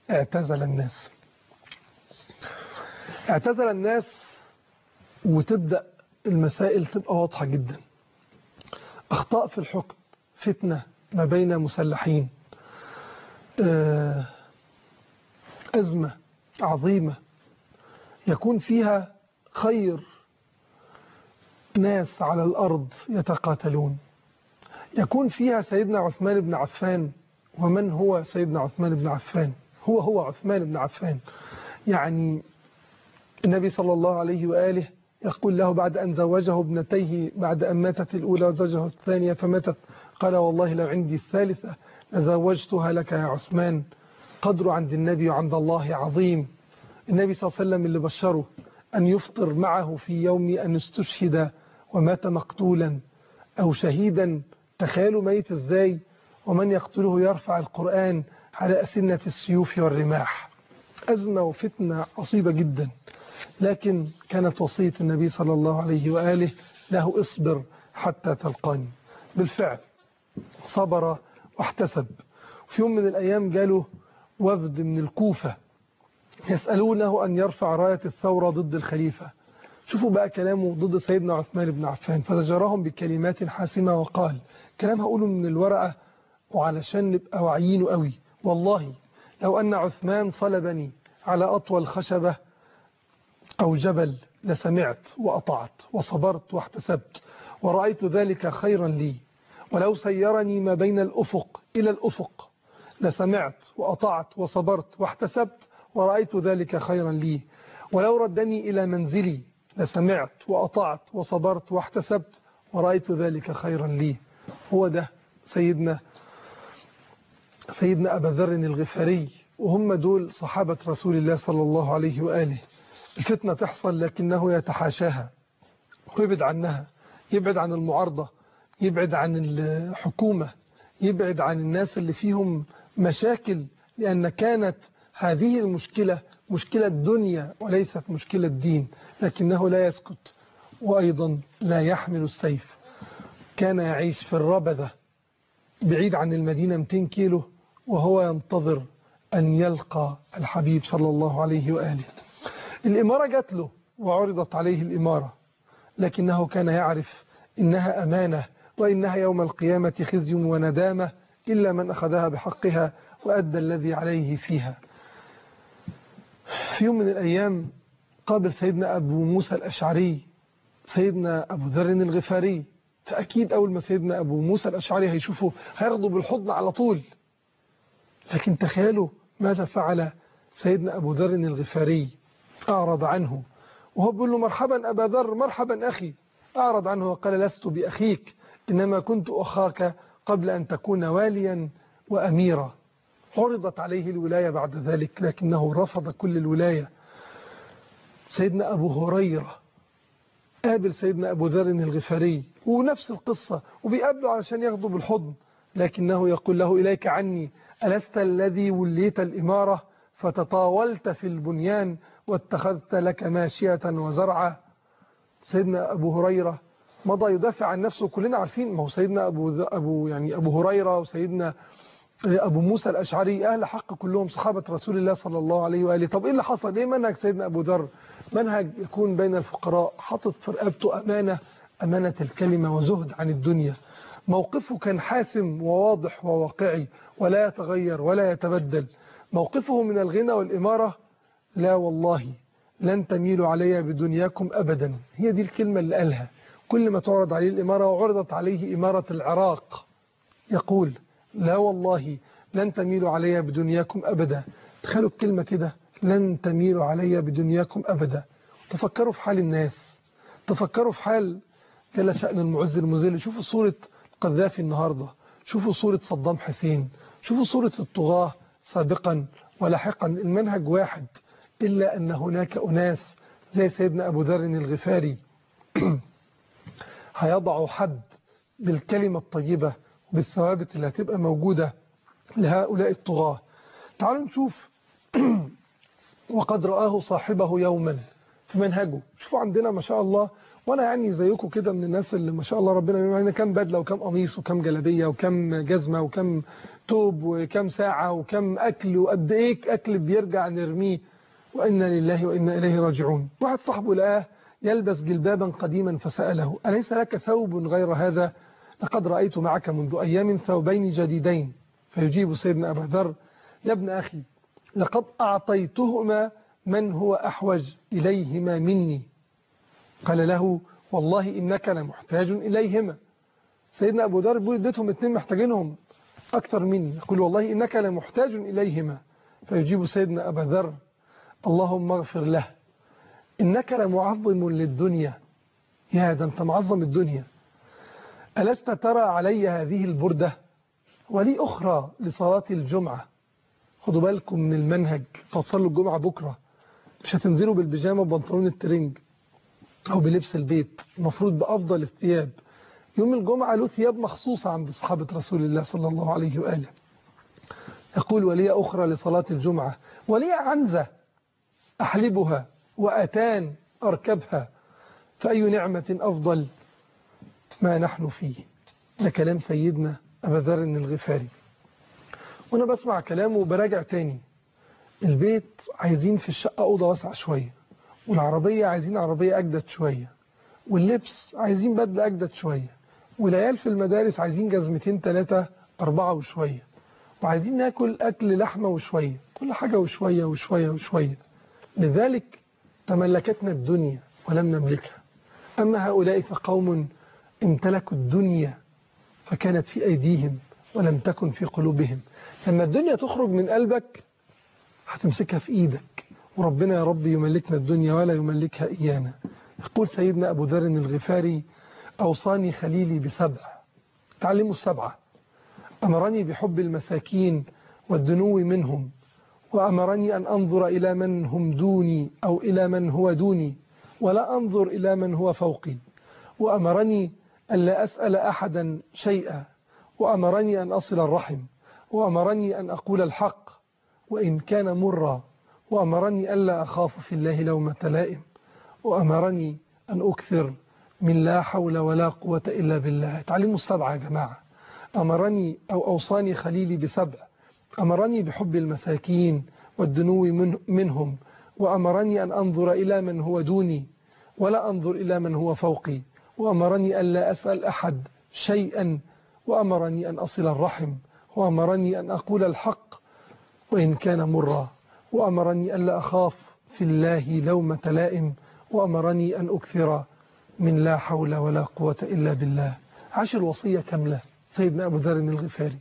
اعتزل الناس وتبدأ المسائل تبقى واضحة جدا. أخطاء في الحكم، فتنة ما بين مسلحين، أزمة عظيمة يكون فيها خير ناس على الأرض يتقاتلون، يكون فيها سيدنا عثمان بن عفان. ومن هو سيدنا عثمان بن عفان؟ هو عثمان بن عفان. يعني النبي صلى الله عليه وآله يقول له بعد أن زوجه ابنتيه، بعد أن ماتت الأولى وزوجه الثانية فماتت، قال والله لو عندي الثالثة لزوجتها لك يا عثمان، قدر عند النبي وعند الله عظيم. النبي صلى الله عليه وسلم اللي بشره أن يفطر معه في يوم أن استشهد ومات مقتولا أو شهيدا. تخيلوا ميت إزاي، ومن يقتله يرفع القرآن على أسنة السيوف والرماح. أزمة وفتنة عصيبة جدا، لكن كانت وصية النبي صلى الله عليه وآله له اصبر حتى تلقاني. بالفعل صبر واحتسب. في يوم من الأيام جاله وفد من الكوفة يسألونه أن يرفع راية الثورة ضد الخليفة. شوفوا بقى كلامه ضد سيدنا عثمان بن عفان، فزجرهم بكلمات حاسمة وقال، كلام هقوله من الورقة وعلشان نبقى واعيينه قوي، والله لو أن عثمان صلبني على أطول خشبة أو جبل لسمعت وأطعت وصبرت واحتسبت ورأيت ذلك خيرا لي، ولو سيرني ما بين الأفق إلى الأفق لسمعت وأطعت وصبرت واحتسبت ورأيت ذلك خيرا لي، ولو ردني إلى منزلي لسمعت وأطعت وصبرت واحتسبت ورأيت ذلك خيرا لي. هو ده سيدنا أبا ذر الغفاري، وهم دول صحابة رسول الله صلى الله عليه وآله. الفتنة تحصل لكنه يتحاشاها ويبعد عنها، يبعد عن المعارضة، يبعد عن الحكومة، يبعد عن الناس اللي فيهم مشاكل، لأن كانت هذه المشكلة مشكلة دنيا وليست مشكلة دين. لكنه لا يسكت، وأيضا لا يحمل السيف. كان يعيش في الربذة بعيد عن المدينة 200 كيلو، وهو ينتظر أن يلقى الحبيب صلى الله عليه وآله. الإمارة جات له وعرضت عليه الإمارة، لكنه كان يعرف إنها أمانة، وإنها يوم القيامة خزي وندامة إلا من أخذها بحقها وأدى الذي عليه فيها. في يوم من الأيام قابل سيدنا أبو موسى الأشعري سيدنا أبو ذر الغفاري، فأكيد أول ما سيدنا أبو موسى الأشعري هيشوفه هياخده بالحضن على طول. لكن تخيلوا ماذا فعل سيدنا أبو ذر الغفاري، أعرض عنه وهو بيقول له مرحبا أبا ذر، مرحبا أخي. أعرض عنه وقال لست بأخيك، إنما كنت أخاك قبل أن تكون واليا وأميرا. عرضت عليه الولاية بعد ذلك لكنه رفض كل الولاية. سيدنا أبو هريرة قابل سيدنا أبو ذر الغفاري ونفس القصة، وبيقابله علشان ياخده بالحضن، لكنه يقول له إليك عني، ألست الذي وليت الإمارة فتطاولت في البنيان واتخذت لك ماشية وزرعا؟ سيدنا أبو هريرة مضى يدافع عن نفسه. كلنا عارفين ما هو سيدنا أبو هريرة وسيدنا أبو موسى الأشعري أهل حق كلهم صحابة رسول الله صلى الله عليه وآله. طب إيه اللي حصل؟ إيه منهج سيدنا أبو ذر؟ منهج يكون بين الفقراء، حاطط في رقبته أمانة الكلمة وزهد عن الدنيا. موقفه كان حاسم وواضح وواقعي ولا يتغير ولا يتبدل. موقفه من الغنى والإمارة، لا والله لن تميلوا علي بدنياكم أبدا. هي دي الكلمة اللي قالها كل ما تعرض عليه الإمارة، وعرضت عليه إمارة العراق يقول لا والله لن تميلوا علي بدنياكم أبدا. تخيلوا الكلمة كده، لن تميلوا علي بدنياكم أبدا. تفكروا في حال الناس، تفكروا في حال جل شأن المعز المذل. شوفوا صورة القذافي النهاردة، شوفوا صورة صدام حسين، شوفوا صورة الطغاة سابقا ولاحقا، المنهج واحد، إلا أن هناك أناس زي سيدنا أبو ذر الغفاري هيضعوا حد بالكلمة الطيبة وبالثوابت اللي هتبقى موجودة لهؤلاء الطغاة. تعالوا نشوف وقد رآه صاحبه يوما في منهجه. شوفوا عندنا ما شاء الله، وانا يعني زيكم كده من الناس اللي ما شاء الله ربنا يعيننا، كم بدله وكم قميص وكم جلابيه وكم جزمه وكم توب وكم ساعه وكم اكل، وقد ايه اكل بيرجع نرميه، وانا لله وانا اليه راجعون. واحد صاحبه لقاه يلبس جلبابا قديما فسأله: أليس لك ثوب غير هذا؟ لقد رأيت معك منذ أيام ثوبين جديدين. فيجيب سيدنا أبا ذر: يا ابن أخي، لقد أعطيتهما من هو أحوج إليهما مني. قال له: والله إنك لمحتاج إليهما. سيدنا أبو ذر بيقول اديتهم اتنين محتاجينهم أكثر مني. يقول: والله إنك لمحتاج إليهما. فيجيب سيدنا أبا ذر: اللهم اغفر له، إنك لمعظم للدنيا. يا ده أنت معظم الدنيا. ألست ترى علي هذه البردة ولي أخرى لصلاة الجمعة؟ خدوا بالكم من المنهج. تصلوا الجمعة بكرة، مش هتنزلوا بالبيجامة وبنطلون الترنج أو بلبس البيت، المفروض بأفضل الثياب. يوم الجمعة له ثياب مخصوصة عند أصحابة رسول الله صلى الله عليه وآله. يقول: ولي أخرى لصلاة الجمعة، ولي عنزة أحلبها وأتان أركبها، فأي نعمة أفضل ما نحن فيه. ده كلام سيدنا أبا ذر الغفاري. وأنا بسمع كلامه وبراجع تاني. البيت عايزين في الشقة أوضة واسعة شوية، والعربية عايزين عربية أجدد شوية، واللبس عايزين بدلة أجدد شوية، والعيال في المدارس عايزين جزمتين 3 4 وشوية، وعايزين ناكل أكل لحمة وشوية، كل حاجة وشوية وشوية وشوية. لذلك تملكتنا الدنيا ولم نملكها. أما هؤلاء فقوم امتلكوا الدنيا فكانت في أيديهم ولم تكن في قلوبهم. لما الدنيا تخرج من قلبك هتمسكها في إيدك، وربنا يا رب يملكنا الدنيا ولا يملكها إيانا. يقول سيدنا أبو ذر الغفاري: أوصاني خليلي ب7. تعلموا ال7. أمرني بحب المساكين والدنو منهم، وأمرني أن أنظر إلى من هم دوني أو إلى من هو دوني، ولا أنظر إلى من هو فوقي، وأمرني أن لا أسأل أحدا شيئا، وأمرني أن أصل الرحم، وأمرني أن أقول الحق وإن كان مرا، وأمرني ألا أخاف في الله لومة لائم، وأمرني أن أكثر من لا حول ولا قوة إلا بالله. تعلموا ال7 يا جماعة. أمرني أو أوصاني خليلي ب7. أمرني بحب المساكين والدنو منهم، وأمرني أن أنظر إلى من هو دوني ولا أنظر إلى من هو فوقي، وأمرني ألا أسأل أحد شيئا، وأمرني أن أصل الرحم، وأمرني أن أقول الحق وإن كان مرا، وأمرني ألا أخاف في الله لومة لائم، وأمرني أن أكثر من لا حول ولا قوة إلا بالله. عاش الوصية كاملة سيدنا أبو ذر الغفاري.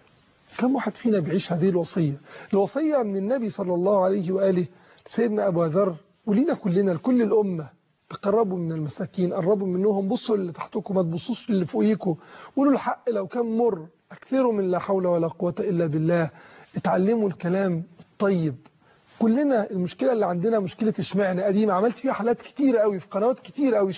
كم واحد فينا بيعيش هذه الوصية؟ الوصية من النبي صلى الله عليه وآله سيدنا أبو ذر، ولينا كلنا لكل الأمة: تقربوا من المساكين، قربوا منهم، بصوا اللي تحتكم ما تبصوش اللي فوقيكم، قولوا الحق لو كان مر، اكثروا من لا حول ولا قوة إلا بالله، اتعلموا الكلام الطيب. كلنا المشكلة اللي عندنا مشكلة اشمعنى قديمة، عملت فيها حالات كتير قوي في قنوات كتير قوي.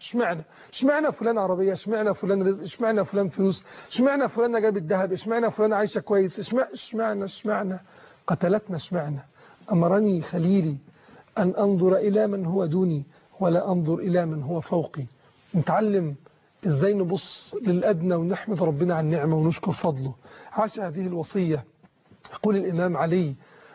اشمعنى فلان عربية، اشمعنى فلان رزق، اشمعنى فلان فلوس، اشمعنى فلان جاب الذهب، اشمعنى فلان عايشة كويس، اشمعنى قتلتنا اشمعنى. أمرني خليلي أن أنظر إلى من هو دوني ولا أنظر إلى من هو فوقي. نتعلم إزاي نبص للأدنى ونحمد ربنا عن النعمة ونشكر فضله. عاش هذه الوصية. يقول الإمام علي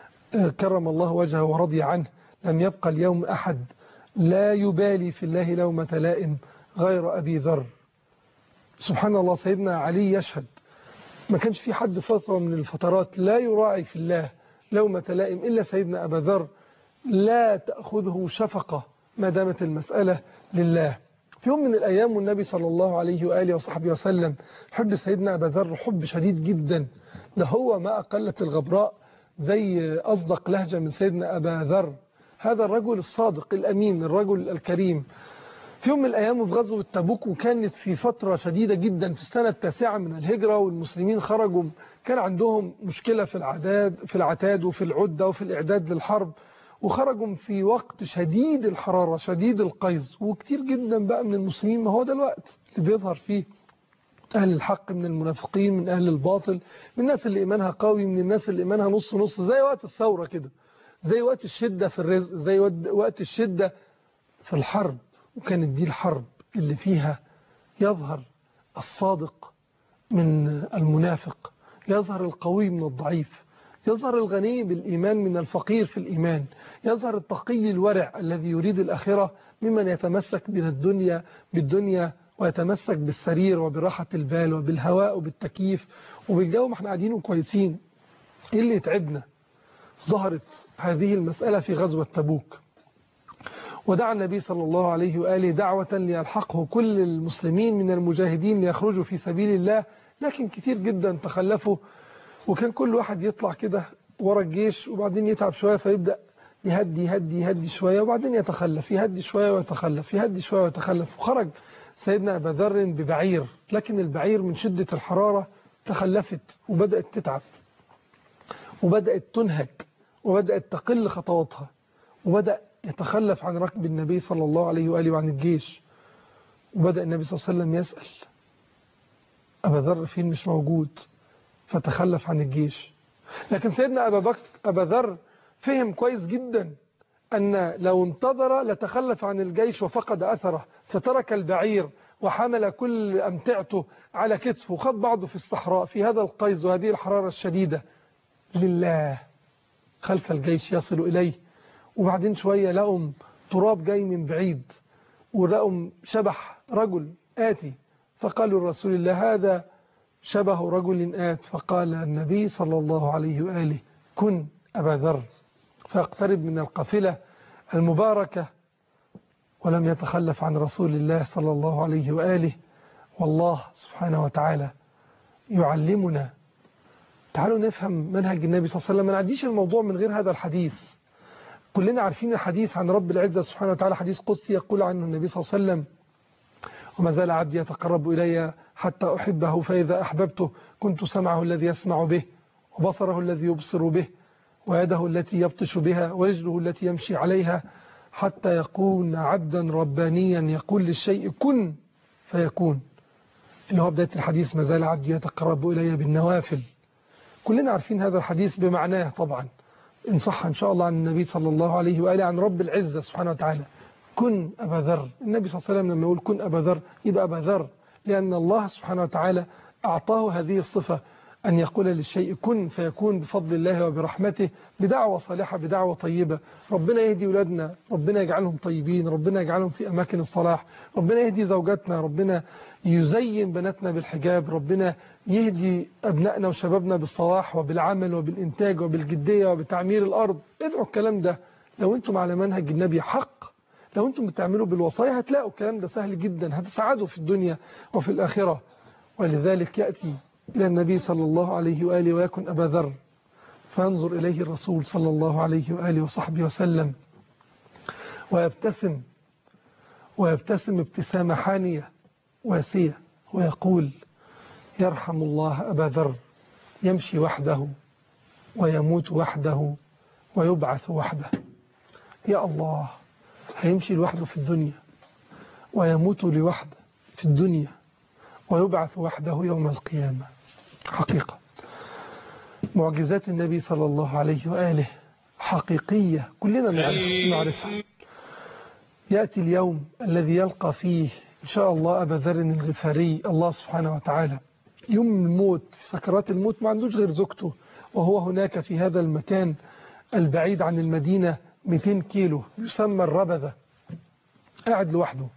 كرم الله وجهه ورضي عنه: لم يبقى اليوم أحد لا يبالي في الله لومة لائم غير أبي ذر. سبحان الله. سيدنا علي يشهد ما كانش في حد فترة من الفترات لا يراعي في الله لومة لائم إلا سيدنا أبا ذر، لا تأخذه شفقة ما دامت المسألة لله. في يوم من الأيام والنبي صلى الله عليه وآله وصحبه وسلم حب سيدنا أبا ذر حب شديد جدا، ده هو ما أقلت الغبراء زي أصدق لهجة من سيدنا أبا ذر، هذا الرجل الصادق الأمين الرجل الكريم. في يوم من الأيام في غزوة تبوك، وكانت في فترة شديدة جدا في السنة 9 من الهجرة، والمسلمين خرجوا كان عندهم مشكلة في العتاد وفي العدة وفي الإعداد للحرب، وخرجوا في وقت شديد الحرارة شديد القيظ، وكتير جدا بقى من المسلمين، ما هو ده الوقت اللي بيظهر فيه أهل الحق من المنافقين، من أهل الباطل، من الناس اللي إيمانها قوي، من الناس اللي إيمانها نص نص، زي وقت الثورة كده، زي وقت الشدة في الرزق، زي وقت الشدة في الحرب. وكانت دي الحرب اللي فيها يظهر الصادق من المنافق، يظهر القوي من الضعيف، يظهر الغني بالإيمان من الفقير في الإيمان، يظهر التقي الورع الذي يريد الآخرة ممن يتمسك بالدنيا ويتمسك بالسرير وبراحة البال وبالهواء وبالتكييف وبالجو، ما احنا قاعدين كويسين، ايه اللي يتعبنا؟ ظهرت هذه المسألة في غزوة تبوك، ودعا النبي صلى الله عليه وآله دعوة ليلحقه كل المسلمين من المجاهدين ليخرجوا في سبيل الله، لكن كتير جدا تخلفوا، وكان كل واحد يطلع كده ورا الجيش وبعدين يتعب شوية فيبدأ يهدي شوية وبعدين يتخلف، يهدي شوية ويتخلف، يهدي شوية ويتخلف. وخرج سيدنا أبا ذر ببعير، لكن البعير من شدة الحرارة تخلفت وبدأت تتعب وبدأت تنهك وبدأت تقل خطواتها، وبدأ يتخلف عن ركب النبي صلى الله عليه وآله وعن الجيش. وبدأ النبي صلى الله عليه وسلم يسأل أبا ذر فين؟ مش موجود، فتخلف عن الجيش. لكن سيدنا أبا ذر فهم كويس جدا أن لو انتظر لتخلف عن الجيش وفقد أثره، فترك البعير وحمل كل أمتعته على كتفه وخد بعضه في الصحراء في هذا القيظ وهذه الحرارة الشديدة لله خلف الجيش يصل إليه. وبعدين شوية لقوا تراب جاي من بعيد، ولقوا شبح رجل آتي، فقالوا لرسول الله هذا شبه رجل آت، فقال النبي صلى الله عليه وآله كن أبا ذر، فاقترب من القافلة المباركة ولم يتخلف عن رسول الله صلى الله عليه وآله. والله سبحانه وتعالى يعلمنا. تعالوا نفهم منهج النبي صلى الله عليه وسلم. ما نعديش الموضوع من غير هذا الحديث. كلنا عارفين الحديث عن رب العزة سبحانه وتعالى، حديث قدسي يقول عنه النبي صلى الله عليه وسلم وما زال عبدي يتقرب إلي حتى أحبه، فإذا أحببته كنت سمعه الذي يسمع به، وبصره الذي يبصر به، ويده التي يبطش بها، ورجله التي يمشي عليها، حتى يكون عبدا ربانيا يقول للشيء كن فيكون. اللي هو بداية الحديث ما زال عبدي يتقرب إلي بالنوافل. كلنا عارفين هذا الحديث بمعناه طبعا، إن صح إن شاء الله عن النبي صلى الله عليه وآله عن رب العزة سبحانه وتعالى. كن أبا ذر، النبي صلى الله عليه وسلم لما يقول كن أبا ذر يبقى أبا ذر، لأن الله سبحانه وتعالى أعطاه هذه الصفة أن يقول للشيء كن فيكون بفضل الله وبرحمته، بدعوة صالحة، بدعوة طيبة. ربنا يهدي أولادنا، ربنا يجعلهم طيبين، ربنا يجعلهم في أماكن الصلاح، ربنا يهدي زوجاتنا، ربنا يزين بناتنا بالحجاب، ربنا يهدي أبنائنا وشبابنا بالصلاح وبالعمل وبالإنتاج وبالجدية وبتعمير الأرض. ادعوا الكلام ده. لو أنتم على منهج النبي حق، لو أنتم بتعملوا بالوصايا هتلاقوا الكلام ده سهل جدا، هتسعدوا في الدنيا وفي الآخرة. ولذلك يأتي إلى النبي صلى الله عليه وآله ويكن أبا ذر، فينظر إليه الرسول صلى الله عليه وآله وصحبه وسلم ويبتسم ابتسامة حانية واسية ويقول يرحم الله أبا ذر، يمشي وحده ويموت وحده ويبعث وحده. يا الله، هيمشي لوحده في الدنيا ويموت لوحده في الدنيا ويبعث وحده يوم القيامة. حقيقة معجزات النبي صلى الله عليه وآله حقيقية كلنا نعرفها. يأتي اليوم الذي يلقى فيه إن شاء الله أبا ذر الغفاري الله سبحانه وتعالى، يوم الموت، في سكرات الموت، ما عندوش غير زوجته، وهو هناك في هذا المكان البعيد عن المدينة 200 كيلو يسمى الربذة، قاعد لوحده.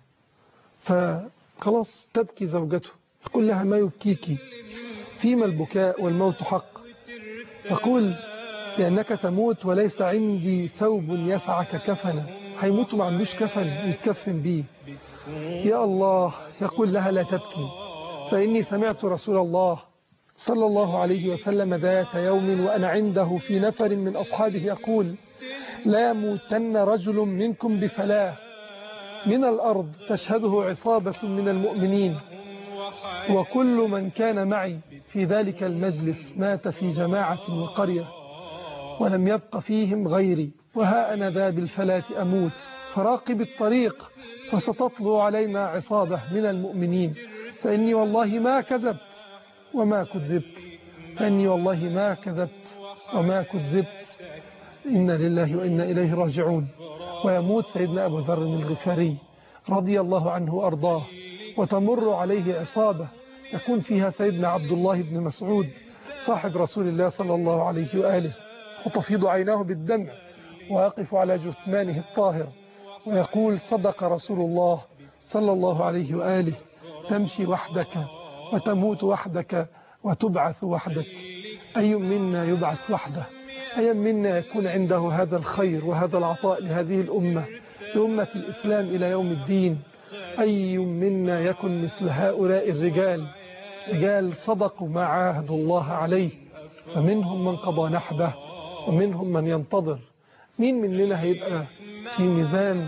فخلاص تبكي زوجته، تقول لها ما يبكيك؟ فيما البكاء والموت حق. تقول لأنك تموت وليس عندي ثوب يسعك كفنا. هيموت ما عندوش كفن يتكفن بيه. يا الله، يقول لها لا تبكي، فإني سمعت رسول الله صلى الله عليه وسلم ذات يوم وأنا عنده في نفر من أصحابه يقول لا يموتن رجل منكم بفلاه من الأرض تشهده عصابة من المؤمنين، وكل من كان معي في ذلك المجلس مات في جماعة وقرية، ولم يبق فيهم غيري، وها أنا ذا بالفلاة أموت، فراقب الطريق فستطلع علينا عصابة من المؤمنين، فإني والله ما كذبت وما كذبت، فإني والله ما كذبت وما كذبت. إنا لله وإنا إليه راجعون. ويموت سيدنا أبو ذر الغفاري رضي الله عنه وأرضاه، وتمر عليه عصابة يكون فيها سيدنا عبد الله بن مسعود صاحب رسول الله صلى الله عليه وآله، وتفيض عيناه بالدمع، ويقف على جثمانه الطاهر ويقول: صدق رسول الله صلى الله عليه وآله، تمشي وحدك وتموت وحدك وتبعث وحدك. أي منا يبعث وحده؟ أي منا يكون عنده هذا الخير وهذا العطاء لهذه الأمة، لأمة الإسلام إلى يوم الدين؟ أي منا يكن مثل هؤلاء الرجال، رجال صدقوا ما عاهدوا الله عليه، فمنهم من قضى نحبه ومنهم من ينتظر. مين مننا هيبقى في ميزان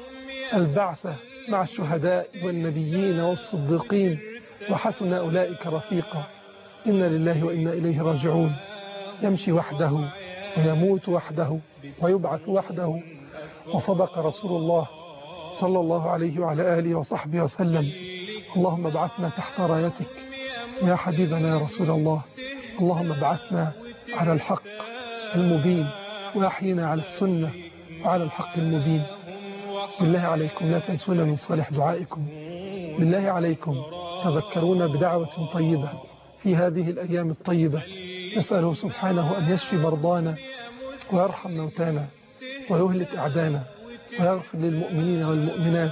البعثة مع الشهداء والنبيين والصديقين وحسن أولئك رفيقا؟ إنا لله وإنا إليه راجعون. يمشي وحده ويموت وحده ويبعث وحده، وصدق رسول الله صلى الله عليه وعلى آله وصحبه وسلم: اللهم ابعثنا تحت رايتك يا حبيبنا يا رسول الله، اللهم ابعثنا على الحق المبين، وأحينا على السنة وعلى الحق المبين. بالله عليكم لا تنسونا من صالح دعائكم، بالله عليكم تذكرونا بدعوة طيبة في هذه الأيام الطيبة، نسأله سبحانه أن يشفي مرضانا ويرحم موتانا ويهلك أعدانا ويغفر للمؤمنين والمؤمنات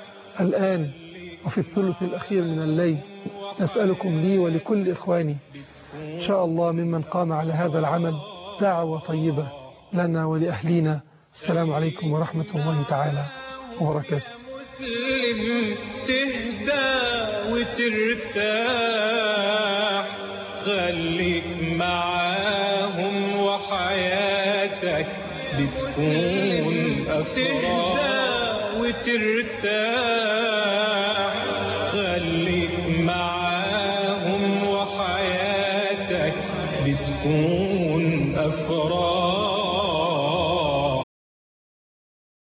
الآن وفي الثلث الأخير من الليل. نسألكم لي ولكل إخواني إن شاء الله ممن قام على هذا العمل دعوة طيبة لنا ولأهلينا. السلام عليكم ورحمة الله تعالى وبركاته. مسلم تهدى وترتاح، خليك معاهم وحياتك بتكون أفراح. تهدى وترتاح، خليك معاهم وحياتك بتكون أفراح.